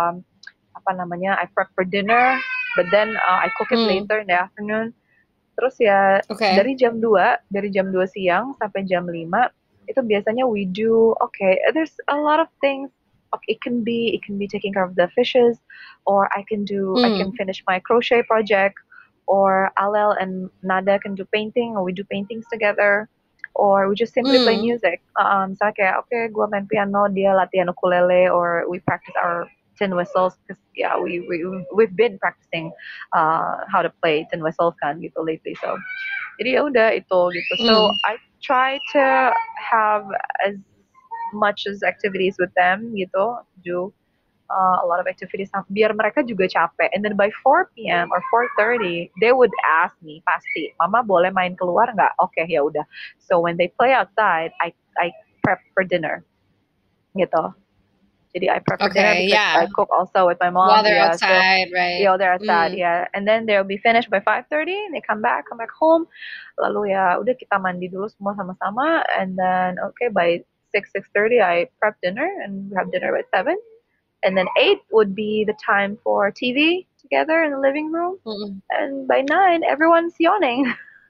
I prep for dinner, but then I cook it later in the afternoon. Terus ya dari jam 2 siang sampai jam 5 itu biasanya we do, there's a lot of things. It can be taking care of the fishes, or I can finish my crochet project, or Alel and Nada can do painting, or we do paintings together, or we just simply play music. Misalnya kayak gue main piano, dia latihan ukulele, or we practice our tin whistles, because we've been practicing how to play tin whistles kan gitu lately. So jadi ya udah itu gitu. So I try to have as much as activities with them gitu, do a lot of activities biar mereka juga capek. And then by 4 p.m. or 4:30 they would ask me pasti, Mama boleh main keluar nggak? Okay, ya udah. So when they play outside, I prep for dinner gitu. Jadi I prep for dinner because I cook also with my mom. While they're outside, right? Yeah, they're outside, and then they'll be finished by 5:30. They come back home. Lalu ya udah kita mandi dulu semua sama-sama, and then by 6:30 I prep dinner, and we have dinner by 7, and then 8 would be the time for TV together in the living room, and by 9 everyone's yawning.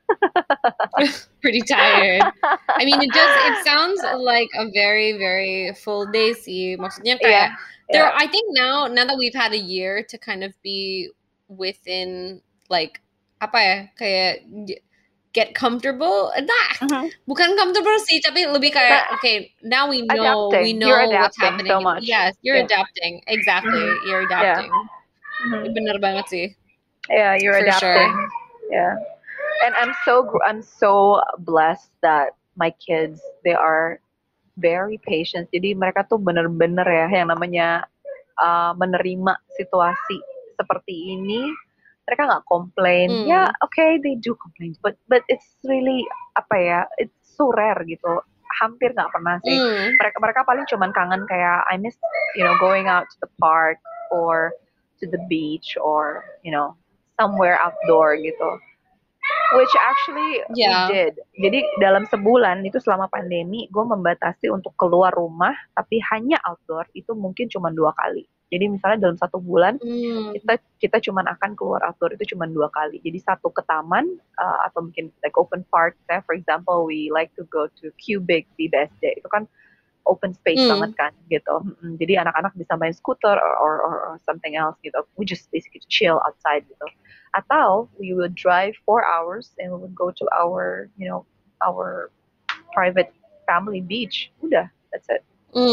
Pretty tired. I mean, it sounds like a very, very full day sih. Maksudnya kayak I think now that we've had a year to kind of be within like kayak get comfortable. Bukan comfortable sih, tapi lebih kayak now we know what's happening. So much. Yes, you're adapting. Exactly, you're adapting. Bener banget sih. Yeah, you're for adapting. Sure. Yeah, and I'm so blessed that my kids, they are very patient. Jadi mereka tuh bener-bener ya yang namanya menerima situasi seperti ini. Mereka nggak complain. They do complain, but it's really it's so rare gitu. Hampir nggak pernah sih. Mereka paling cuman kangen kayak I miss going out to the park or to the beach or somewhere outdoor gitu. Which actually we did. Jadi dalam sebulan itu selama pandemi gue membatasi untuk keluar rumah tapi hanya outdoor itu mungkin cuma 2 kali. Jadi misalnya dalam 1 bulan kita cuma akan keluar outdoor itu cuma 2 kali. Jadi satu ke taman atau mungkin like open park. For example, we like to go to Cubic di BSD. Itu kan open space banget kan gitu. Jadi anak-anak bisa main scooter or something else gitu. We just basically chill outside gitu. Atau we would drive 4 hours and we would go to our our private family beach. Udah, that's it.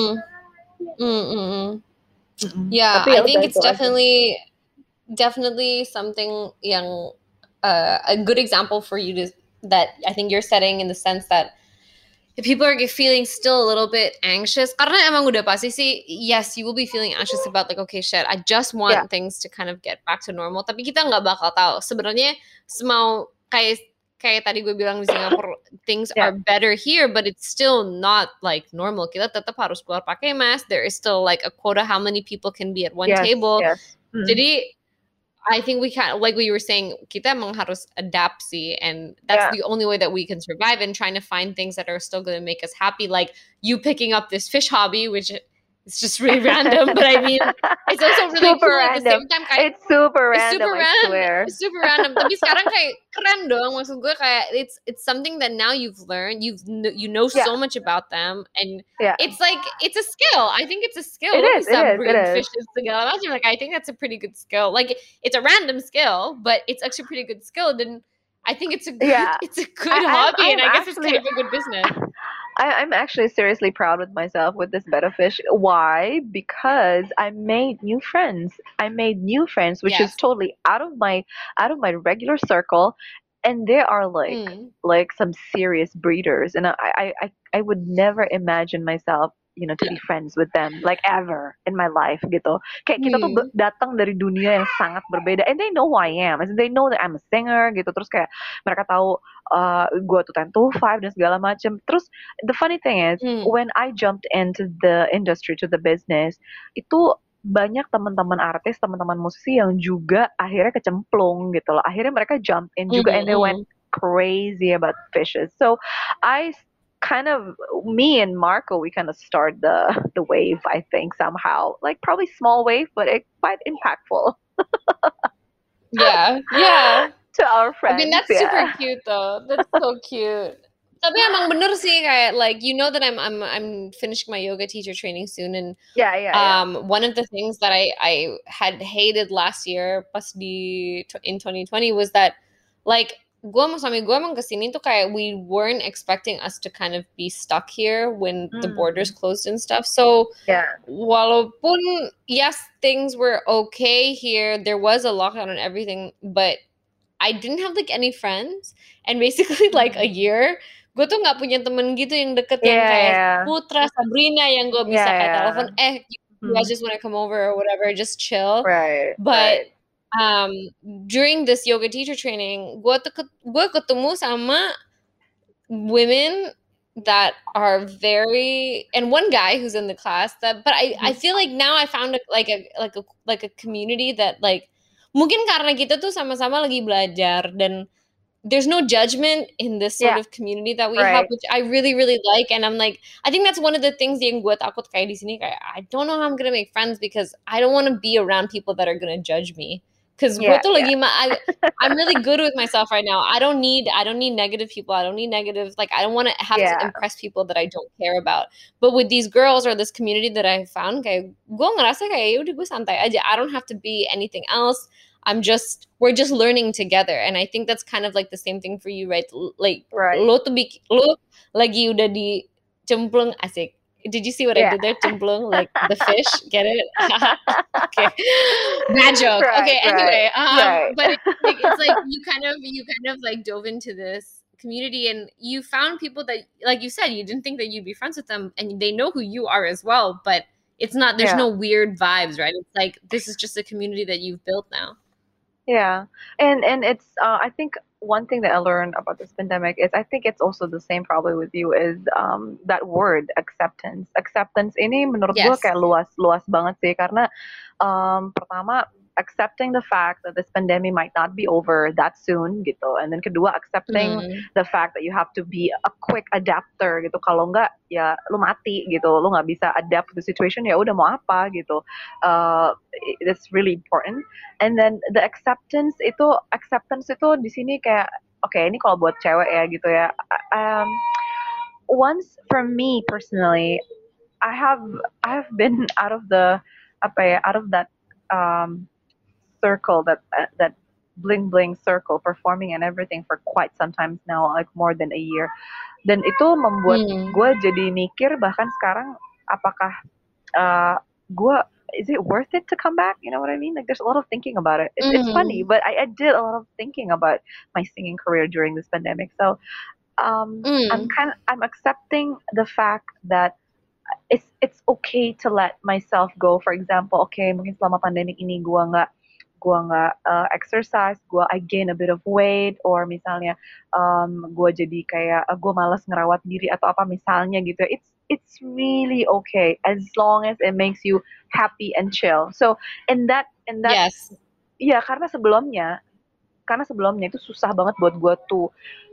Yeah, I think it's definitely something yang a good example for you that I think you're setting in the sense that if people are feeling still a little bit anxious, karena emang udah pasti sih, yes, you will be feeling anxious about like, okay, shit, I just want things to kind of get back to normal. Tapi kita nggak bakal tahu sebenarnya semau kayak tadi gue bilang di Singapura, things are better here, but it's still not like normal. Kita tetap harus keluar pakai mask. There is still like a quota how many people can be at one table. Jadi I think we can, like what you were saying, kita emang harus adapt sih, and that's the only way that we can survive, and trying to find things that are still going to make us happy. Like you picking up this fish hobby, which it's just really random, but I mean, it's also really super cool at the random. same time. Kayak, It's super it's random, super I swear. super random. Tapi sekarang kayak keren dong. Maksud gue kayak it's something that now you've learned. You know Yeah. so much about them, and Yeah. it's like it's a skill. I think it's a skill. It Lo is, bisa it is, breed it is. fishes segala macam. Like I think that's a pretty good skill. Like it's a random skill, but it's actually a pretty good skill. Then I think it's a good Yeah. it's a good hobby, and I guess it's actually- kind of a good business. I'm actually seriously proud with myself with this betta fish. Why? Because I made new friends. Which is Yes. totally out of my regular circle, and they are like some serious breeders, and I would never imagine myself, to be friends with them like ever in my life gitu. Kayak kita tuh datang dari dunia yang sangat berbeda, and they know who I am. As in, they know that I'm a singer gitu. Terus kayak mereka tahu gue tuh 10 to 5 dan segala macam. Terus the funny thing is when I jumped into the industry, to the business, itu banyak teman-teman artis, teman-teman musisi yang juga akhirnya kecemplung gitu loh. Akhirnya mereka jump in juga, and they went crazy about fishes. So me and Marco, we kind of start the wave, I think, somehow. Like probably small wave, but it's quite impactful. Yeah. To our friends. I mean, that's super cute though. That's so cute. Tapi emang bener sih kayak like that I'm finishing my yoga teacher training soon, and one of the things that I had hated last year pas in 2020 was that like gue sama suami gue emang kesini tuh kayak we weren't expecting us to kind of be stuck here when the borders closed and stuff. So walaupun yes, things were okay here, there was a lockdown and everything, but I didn't have like any friends, and basically like a year gue tuh nggak punya temen gitu yang deket yang kayak Putra, Sabrina yang gue bisa kayak telepon, you guys just want to come over or whatever, just chill. But during this yoga teacher training, gue ketemu sama women that are very, and one guy who's in the class that, but I feel like now I found a community that like mungkin karena kita tuh sama-sama lagi belajar dan there's no judgment in this sort of community that we have, which I really, really like. And I'm like, I think that's one of the things yang gue takut kayak di sini, kayak I don't know how I'm gonna make friends because I don't want to be around people that are gonna judge me. Because I'm really good with myself right now. I don't need negative people. I don't need negative, like I don't want to have to impress people that I don't care about. But with these girls or this community that I found, kayak gue ngerasa kayak yaudah gue santai aja. I don't have to be anything else. We're just learning together, and I think that's kind of like the same thing for you, right? Like lo lagi udah di cemplung, asik. Did you see what I did there? Cemplung, like the fish. Get it? Okay, bad joke. Okay, anyway, but it's like you kind of like dove into this community, and you found people that, like you said, you didn't think that you'd be friends with them, and they know who you are as well, but it's not, there's no weird vibes, right? It's like this is just a community that you've built now. Yeah, and it's I think one thing that I learned about this pandemic is, I think it's also the same probably with you, is that word acceptance. Acceptance ini menurut gue kayak luas banget sih, karena pertama accepting the fact that this pandemic might not be over that soon gitu, and then kedua accepting the fact that you have to be a quick adapter gitu. Kalau enggak ya lu mati gitu, lu nggak bisa adapt to the situation, ya udah mau apa gitu. It's really important. And then the acceptance itu di sini kayak ini kalau buat cewek ya gitu ya. Once for me personally, I have been out of that circle, that bling bling circle, performing and everything for quite some time now, like more than a year. Dan itu membuat gue jadi mikir bahkan sekarang, apakah is it worth it to come back? You know what I mean? Like there's a lot of thinking about it. It's funny, but I did a lot of thinking about my singing career during this pandemic. So I'm accepting the fact that it's okay to let myself go. For example, mungkin selama pandemic ini gue nggak exercise, I gain a bit of weight, or misalnya gue jadi kayak gue malas ngerawat diri atau apa misalnya gitu. It's really okay as long as it makes you happy and chill. So in that yes. Karena sebelumnya itu susah banget buat gue tuh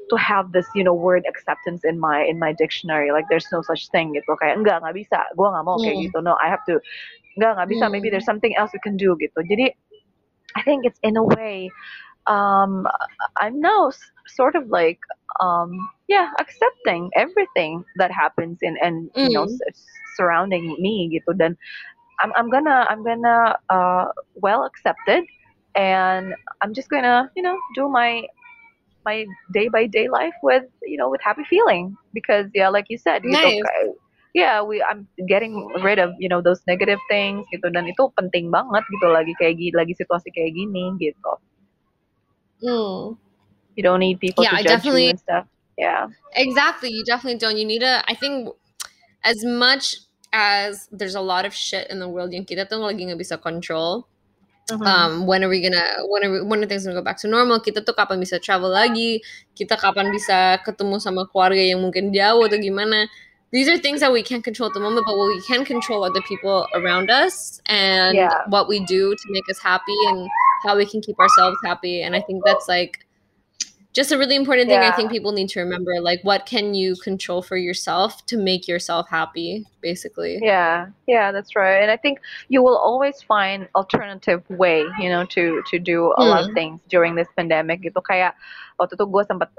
to have this, word acceptance in my dictionary. Like there's no such thing gitu. Kayak enggak bisa, gua nggak mau kayak Mm. gitu. No, I have to, nggak bisa. Maybe there's something else we can do gitu. Jadi I think it's in a way, I'm now sort of like, accepting everything that happens and Mm. surrounding me gitu. Dan I'm gonna well accept it, and I'm just gonna do my day by day life with with happy feeling, because yeah, like you said gitu. Nice. Yeah, I'm getting rid of those negative things gitu, dan itu penting banget gitu, lagi situasi kayak gini gitu. Mm. You don't need people Yeah, to I judge you definitely and stuff. Yeah. exactly. You definitely don't. You need to. I think as much as there's a lot of shit in the world yung kita tuh lagi nggak bisa control. When are things gonna go back to normal? Kita tuh kapan bisa travel lagi? Kita kapan bisa ketemu sama keluarga yang mungkin jauh atau gimana? These are things that we can't control at the moment, but what we can control are the people around us and Yeah. what we do to make us happy and how we can keep ourselves happy. And I think that's like just a really important thing. I think people need to remember, like, what can you control for yourself to make yourself happy, basically. Yeah, that's right. And I think you will always find alternative way, to do a lot of things during this pandemic gitu. Kayak waktu itu gue sempat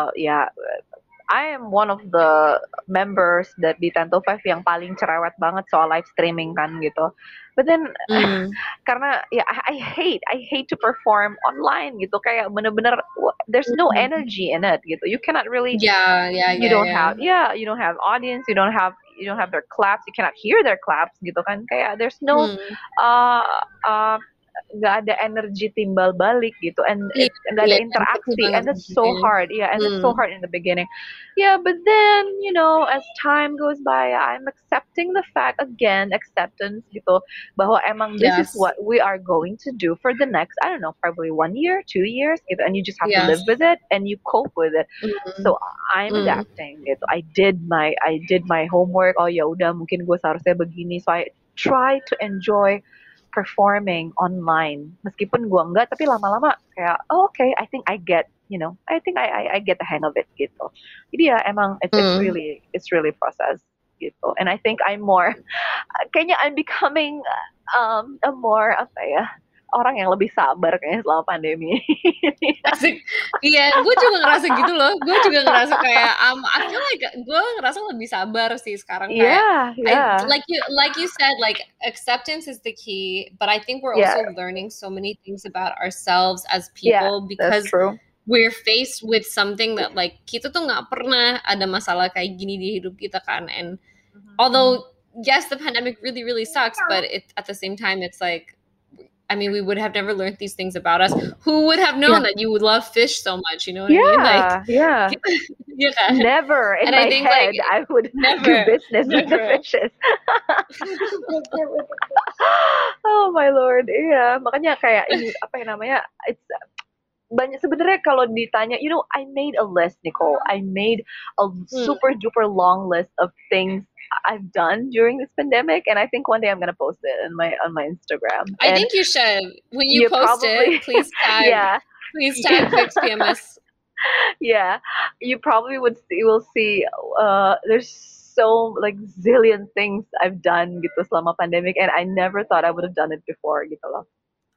I am one of the members that di 10 to 5 yang paling cerewet banget soal live streaming kan gitu. But then karena I hate to perform online gitu, kayak bener-bener there's no energy in it gitu. You cannot really you don't have audience, you don't have their claps, you cannot hear their claps gitu kan, kayak there's no nggak ada energi timbal balik gitu, and nggak ada interaksi, and it's so hard. And it's so hard in the beginning. But then as time goes by, I'm accepting the fact, again, acceptance gitu, bahwa emang this is what we are going to do for the next, I don't know, probably 1 year, 2 years gitu, and you just have to live with it and you cope with it. So I'm adapting gitu. I did my homework. Oh ya udah, mungkin gue seharusnya begini, so I try to enjoy performing online, meskipun gue enggak, tapi lama-lama kayak okay, I think I get I get the hang of it gitu. Jadi ya emang it's really process gitu, and I think I'm more kayaknya I'm becoming a more orang yang lebih sabar kayaknya selama pandemi. Asik. Iya, gue juga ngerasa gitu loh. Gue juga ngerasa kayak I feel like gue ngerasa lebih sabar sih sekarang, kayak like you said, like acceptance is the key, but I think we're also learning so many things about ourselves as people, because we're faced with something that like kita tuh nggak pernah ada masalah kayak gini di hidup kita kan, and although yes, the pandemic really really sucks, but at the same time it's like, I mean, we would have never learned these things about us. Who would have known that you would love fish so much? You know what I mean? Like, never in my head I would do business with the fishes. Oh my lord, makanya kayak ini apa yang namanya? It's banyak sebenarnya kalau ditanya. I made a list, Nicole. I made a super duper long list of things I've done during this pandemic, and I think one day I'm gonna post it on my Instagram. I think you should. When you post it, please tag Fix PMS. Yeah, you probably will see. There's so like zillion things I've done gitu selama pandemic, and I never thought I would have done it before gitu loh.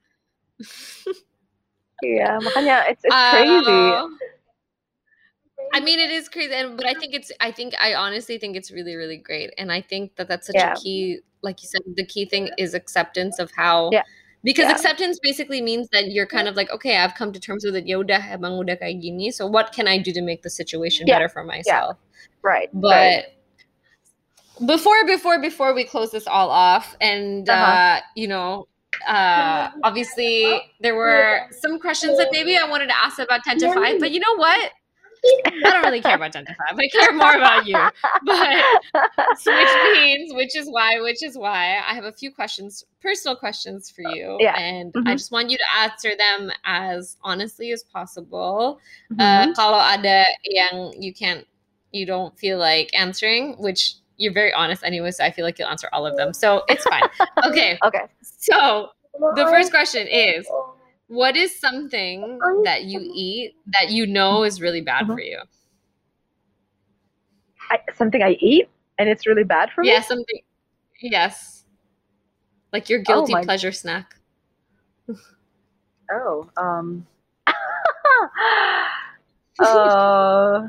Makanya it's crazy. I mean, it is crazy, but I honestly think it's really, really great. And I think that that's such a key, like you said, the key thing is acceptance of how, because acceptance basically means that you're kind of like, okay, I've come to terms with it. Yaudah, emang udah kayak gini. So what can I do to make the situation better for myself? Right. But before we close this all off, and obviously there were some questions that maybe I wanted to ask about 10 to 5, but you know what? I don't really care about 10 to 5. I care more about you. But which is why I have a few personal questions for you. And I just want you to answer them as honestly as possible. Kalau ada yang you don't feel like answering, which you're very honest anyway, so I feel like you'll answer all of them. So it's fine. Okay. So the first question is, What is something that you eat that you know is really bad Mhm. for you? Something I eat and it's really bad for me? Yeah, something. Yes, like your Oh guilty my, pleasure snack. oh, uh,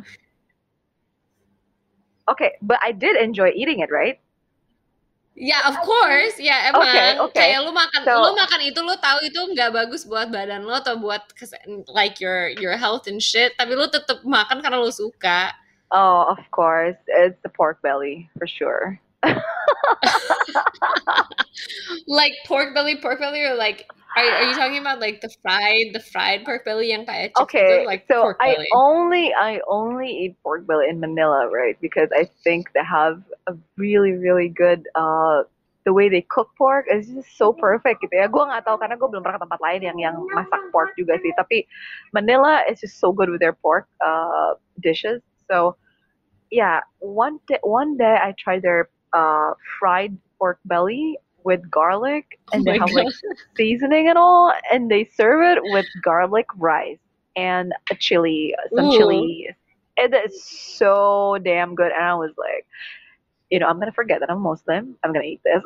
okay, but I did enjoy eating it, right? Yeah, of course. Ya Okay, emang okay. kayak lu So, makan itu lu tahu itu nggak bagus buat badan lo atau buat like your health and shit, tapi lu tetap makan karena lu suka. oh, of course, it's the pork belly for sure. Like pork belly, or like are you talking about like the fried pork belly yang kayak chips gitu, Okay, like so pork belly? I only eat pork belly in Manila, right? Because I think they have a really good the way they cook pork is just so perfect gitu ya. Gua nggak tahu karena gue belum pernah ke tempat lain yang masak pork juga sih. Tapi Manila is just so good with their pork dishes. So yeah, one day I tried their fried pork belly with garlic, Oh and they my have like god. seasoning and all, and they serve it with garlic rice and a chili, some Ooh. chili. It is so damn good, and I was like, I'm gonna forget that I'm Muslim. I'm gonna eat this.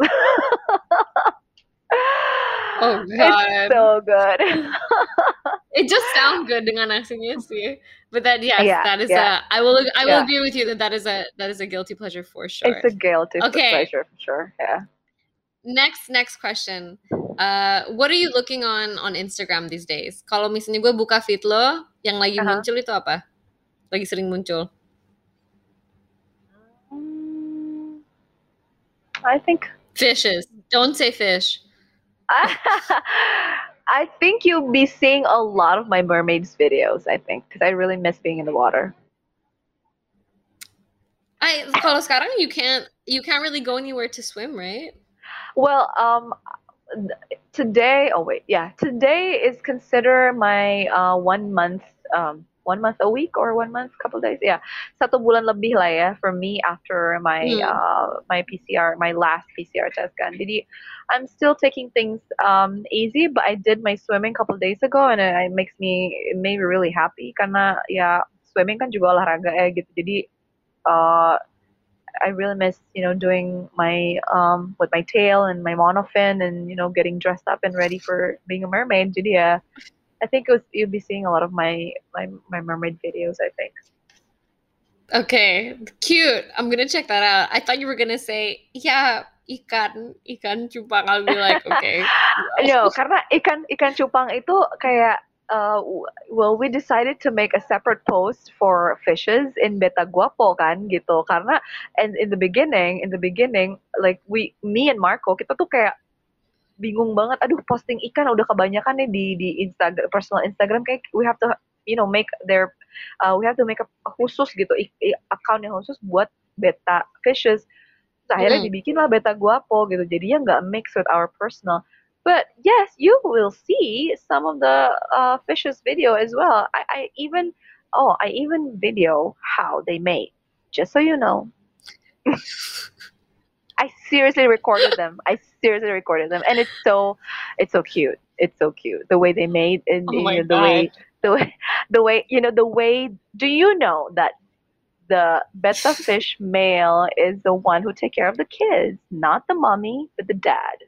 Oh It's god. so good. It just sounds good dengan nasinya sih. But that, yes, Yeah, that is yeah, a I will yeah. agree with you that that is a guilty pleasure for It's sure. a guilty Okay, pleasure for sure. Yeah. next question. What are you looking on Instagram these days? Kalau misalnya gue buka feed lo, yang lagi Uh-huh. muncul itu apa? Lagi sering muncul. Mm, I think Fishes. Don't say fish. I think you'll be seeing a lot of my mermaids videos, I think, because I really miss being in the water. Kalau sekarang you can't really go anywhere to swim, right? Well, today, oh wait, yeah, today is considered my 1 month, 1 month a week or 1 month, couple days, yeah, 1 bulan lebih lah ya for me after my Mm. my PCR, my last PCR test kan. Jadi I'm still taking things easy, but I did my swimming couple days ago, and it made me really happy karena ya swimming kan juga olahraga ya gitu. Jadi uh, I really miss, doing my with my tail and my monofin and getting dressed up and ready for being a mermaid. Jadi yeah, I think you'll be seeing a lot of my mermaid videos, I think. Okay, cute. I'm gonna check that out. I thought you were gonna say, yeah, ikan cupang. I'll be like, okay, No, well. karena ikan cupang itu kayak well, we decided to make a separate post for fishes in Beta Guapo kan gitu karena and in the beginning like me and Marco kita tuh kayak bingung banget, aduh posting ikan udah kebanyakan nih di Instagram, personal Instagram, kayak we have to make we have to make a khusus gitu, account yang khusus buat beta fishes. Terus akhirnya Mm. dibikin lah beta guapo gitu, jadinya nggak mix with our personal. But yes, you will see some of the fishes video as well. I even video how they mate, just so you know. I seriously recorded them. And it's so cute. It's so cute the way they made, and Oh my the god. way the way the way. Do you know that the betta fish male is the one who take care of the kids, not the mommy, but the dad.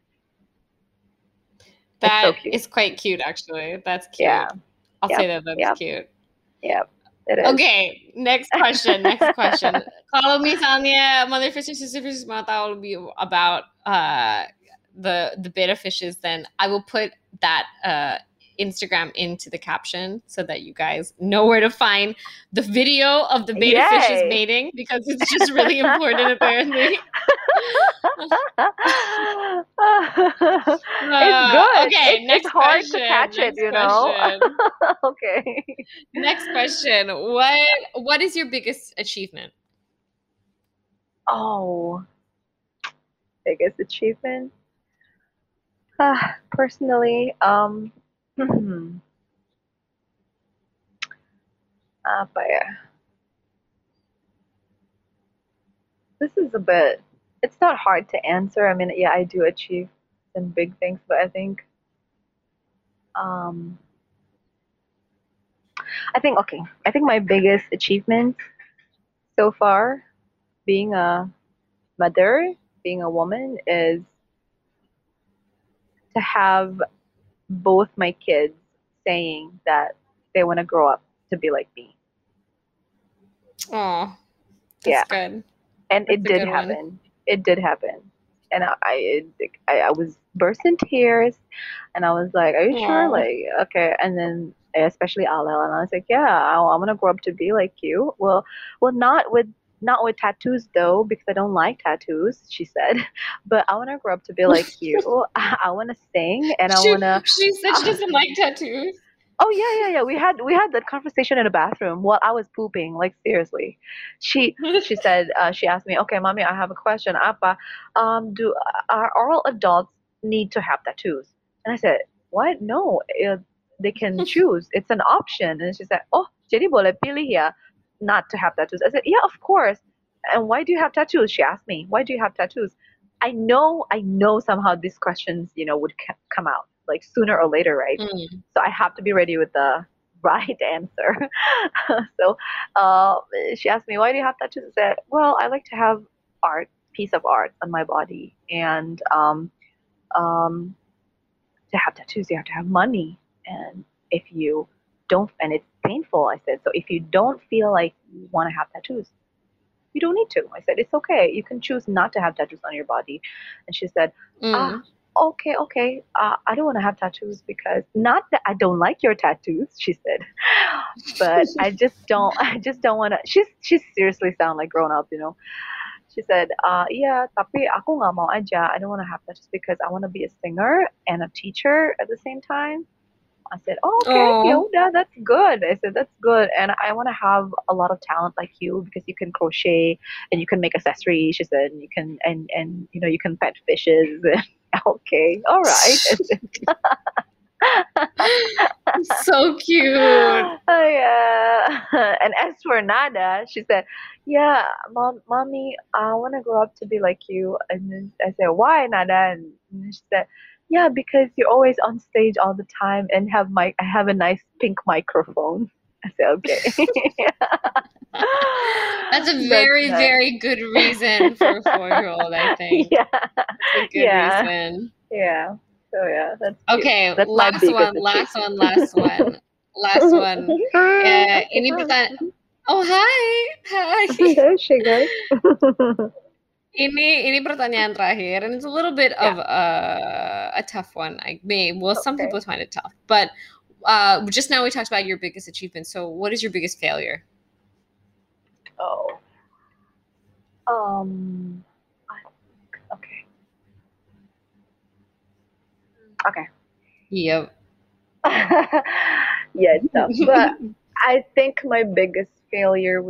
It's so That cute. is quite cute, actually. That's Yeah. cute. I'll say Yep. that that's Yep. cute. Yep. It is. Okay, next question. Next question. Kalau misalnya motherfish and sisterfish mau tahu lebih about the beta fishes, then I will put that Instagram into the caption so that you guys know where to find the video of the beta fishes Yay. mating, because it's just really important apparently. It's good. Okay, It's next hard to question. catch it, Next question. Okay. Next question. What is your biggest achievement? Oh, biggest achievement. Personally, apa ya? This is a bit. It's not hard to answer. I mean, yeah, I do achieve some big things, but I think Um, I think okay. I think my biggest achievement so far, being a mother, being a woman, is to have both my kids saying that they want to grow up to be like me. Oh, that's Yeah, good. and That's it a did good one. happen. It did happen, and I was burst in tears, and I was like, "Are you sure?" Oh, Like, okay, and then especially Alel, and I was like, "Yeah, I want to grow up to be like you." Well, not with tattoos though, because I don't like tattoos, she said. But I want to grow up to be like you. I want to sing, and I want to. she said she doesn't like tattoos. Oh yeah. We had that conversation in the bathroom while I was pooping. Like seriously, she said she asked me, okay, mommy, I have a question. Apa, do are all adults need to have tattoos? And I said, what? No, they can choose. It's an option. And she said, oh, jadi boleh pilih ya, not to have tattoos. I said, yeah, of course. And why do you have tattoos? She asked me, why do you have tattoos? I know somehow these questions, would come out like sooner or later, right? Mm. So I have to be ready with the right answer. So uh, she asked me, why do you have tattoos? I said, well, I like to have piece of art on my body. And um, to have tattoos, you have to have money. And if you don't, and it's painful, I said, so if you don't feel like you want to have tattoos, you don't need to. I said, it's okay. You can choose not to have tattoos on your body. And she said, ah, Mm. okay. I don't want to have tattoos because not that I don't like your tattoos, she said, but I just don't want to. She's seriously sound like grown up. She said, yeah, tapi aku nggak mau aja. I don't want to have tattoos because I want to be a singer and a teacher at the same time. I said, oh, okay, Oh, Yoda, that's good. I said, that's good. And I want to have a lot of talent like you because you can crochet and you can make accessories. She said, and you can, and you can pet fishes. Okay, all right. so cute. Oh, yeah. And as for Nada, she said, yeah, mommy, I want to grow up to be like you. And then I said, why, Nada? And she said, yeah, because you're always on stage all the time and I have a nice pink microphone. I said, okay. That's a That's very, nice. very good reason for a 4-year-old, I think. Yeah. That's a good Yeah. reason. Yeah. So yeah, that's cute. Okay, That's my last biggest one, last achievement. one, last one. Last one. Ini pertanyaan. Oh, hi. Hi. There she goes. Ini pertanyaan terakhir, and it's a little bit Yeah. of a tough one. Some Okay. people find it tough, but just now we talked about your biggest achievement. So, what is your biggest failure? Oh. Um. Okay. Okay. Yep. Yeah, it's tough, but I think my biggest failure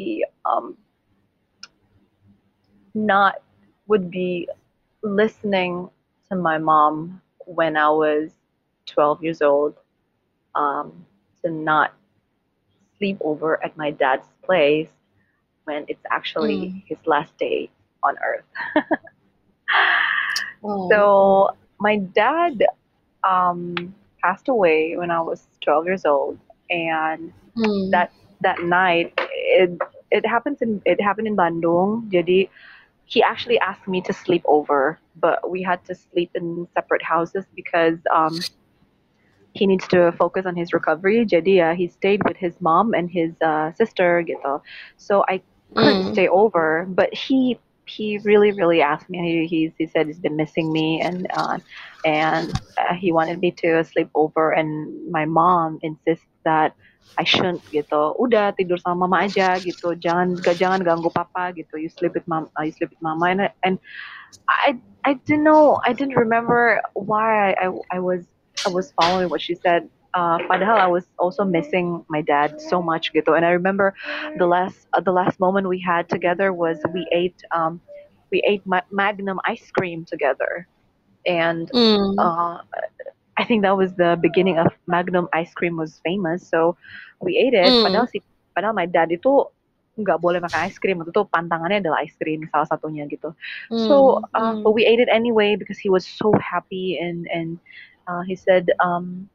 not would be listening to my mom when I was 12 years old, to not sleep over at my dad's place when it's actually Mm. his last day on earth. Oh. So my dad passed away when I was 12 years old, and Mm. that night it happened in Bandung. Jadi he actually asked me to sleep over, but we had to sleep in separate houses because he needs to focus on his recovery. Jadi he stayed with his mom and his sister gitu. So I couldn't Mm. stay over, but he really really asked me. He said he's been missing me, and he wanted me to sleep over, and my mom insists that I shouldn't gitu. Udah tidur sama mama aja gitu. Jangan ganggu papa gitu. You sleep with mom. You sleep with mama, and I didn't know. I didn't remember why I was following what she said. Padahal I was also missing my dad so much gitu. And I remember the last moment we had together was we ate Magnum ice cream together, and Mm. uh, I think that was the beginning of Magnum ice cream was famous. So we ate it. Mm. Padahal my dad itu nggak boleh makan ice cream. Waktu itu pantangannya adalah ice cream salah satunya gitu. So Mm. but Mm. we ate it anyway because he was so happy, and he said,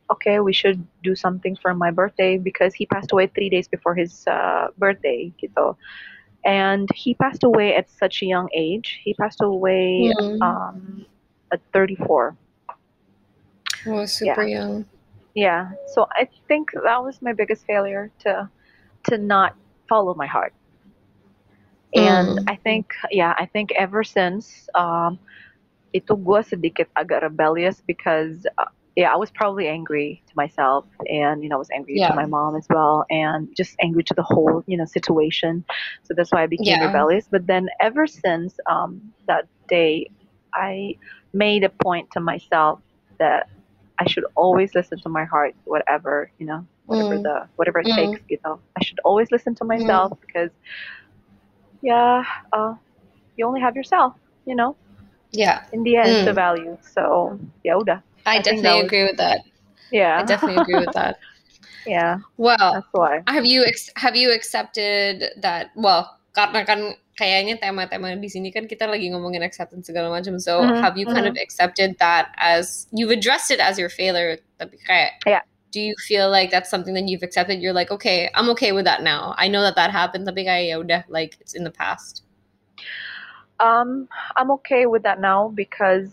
okay, we should do something for my birthday because he passed away 3 days before his birthday, gitu. And he passed away at such a young age. He passed away Mm. at 34. Oh, super Yeah, young. yeah. So I think that was my biggest failure to not follow my heart. And Mm. I think ever since ito gue sedikit agak rebellious because yeah, I was probably angry to myself, and I was angry to Yeah. my mom as well, and just angry to the whole situation. So that's why I became Yeah. rebellious. But then ever since that day, I made a point to myself that I should always listen to my heart, whatever Mm. whatever it Mm. takes. I should always listen to Mm. myself because yeah, you only have yourself. You know Yeah. in the end to Mm. value. So yeah, udah. I I think that definitely was agree with that. I yeah, definitely agree with that. yeah. Well, That's why. have you accepted that? Well, karena kan kayaknya tema-tema di sini kan kita lagi ngomongin acceptance segala macam. So, Hmm. have you kind of accepted that as you've addressed it as your failure? Tapi kayak, Yeah. do you feel like that's something that you've accepted? You're like, okay, I'm okay with that now. I know that happened. Tapi kayak ya udah, like it's in the past. I'm okay with that now because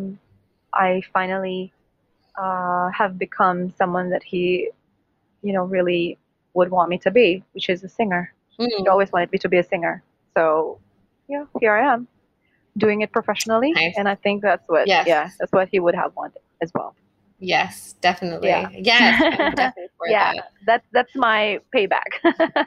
I finally have become someone that he really would want me to be, which is a singer. He Mm. always wanted me to be a singer. So yeah, here I am doing it professionally, Nice. and I think that's what Yes. that's what he would have wanted as well. Yes, definitely. Yeah. Yes, I'm definitely for Yeah, that's my payback.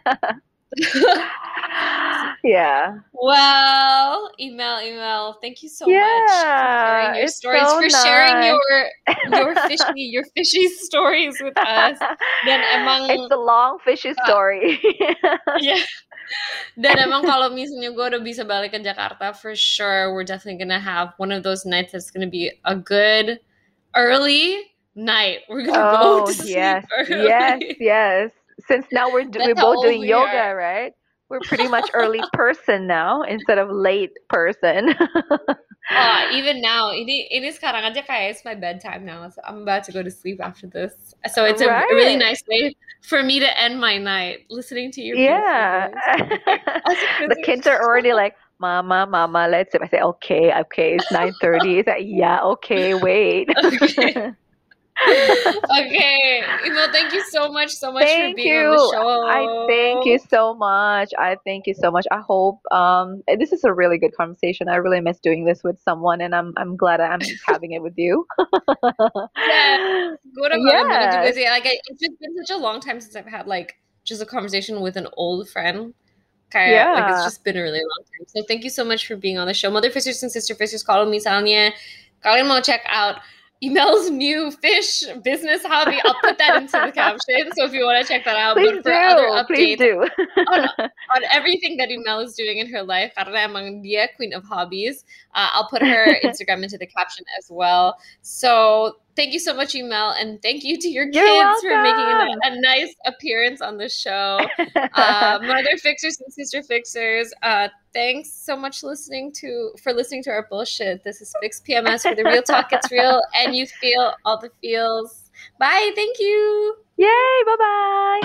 that. Yeah. Well, email. Thank you so much for sharing Yeah, your it's stories, so for sharing nice. your fishy stories with us. Dan emang It's a long fishy story. yeah. Dan emang kalau misalnya gue udah bisa balik ke Jakarta, for sure we're definitely gonna have one of those nights that's gonna be a good early night. We're gonna go to sleep early. Yes. Since now we're That's how both old doing we are. yoga, right? We're pretty much early person now instead of late person. Even now, ini sekarang aja kayak it's my bedtime now. So I'm about to go to sleep after this. So it's a really Right. nice way for me to end my night listening to your beautiful Yeah. voice. The kids are already like, Mama, Mama, let's sleep. I say, okay, it's 9:30. It's like, yeah, okay, wait. Okay. Okay. Imo, thank you so much for Thank being on the you. show. I thank you so much. I thank you so much. I hope this is a really good conversation. I really miss doing this with someone, and I'm glad I'm having it with you. Yes. Gue udah kangen banget juga Yes. sih. Like, it's just been such a long time since I've had like just a conversation with an old friend. Kayak, like, it's Yeah. just been a really long time. So thank you so much for being on the show. Mother Fishers and Sister Fishers, kalau misalnya kalian mau check out Emel's new fish business hobby, I'll put that into the caption. So if you want to check that out, Please but for other Please updates do. on everything that Emel is doing in her life, karena emang dia queen of hobbies, I'll put her Instagram into the caption as well. So thank you so much, Emel, and thank you to your You're kids for making welcome. a nice appearance on the show. Mother Fixers and Sister Fixers, thanks so much for listening to our bullshit. This is Fix PMS, where the real talk gets real and you feel all the feels. Bye. Thank you. Yay. Bye-bye.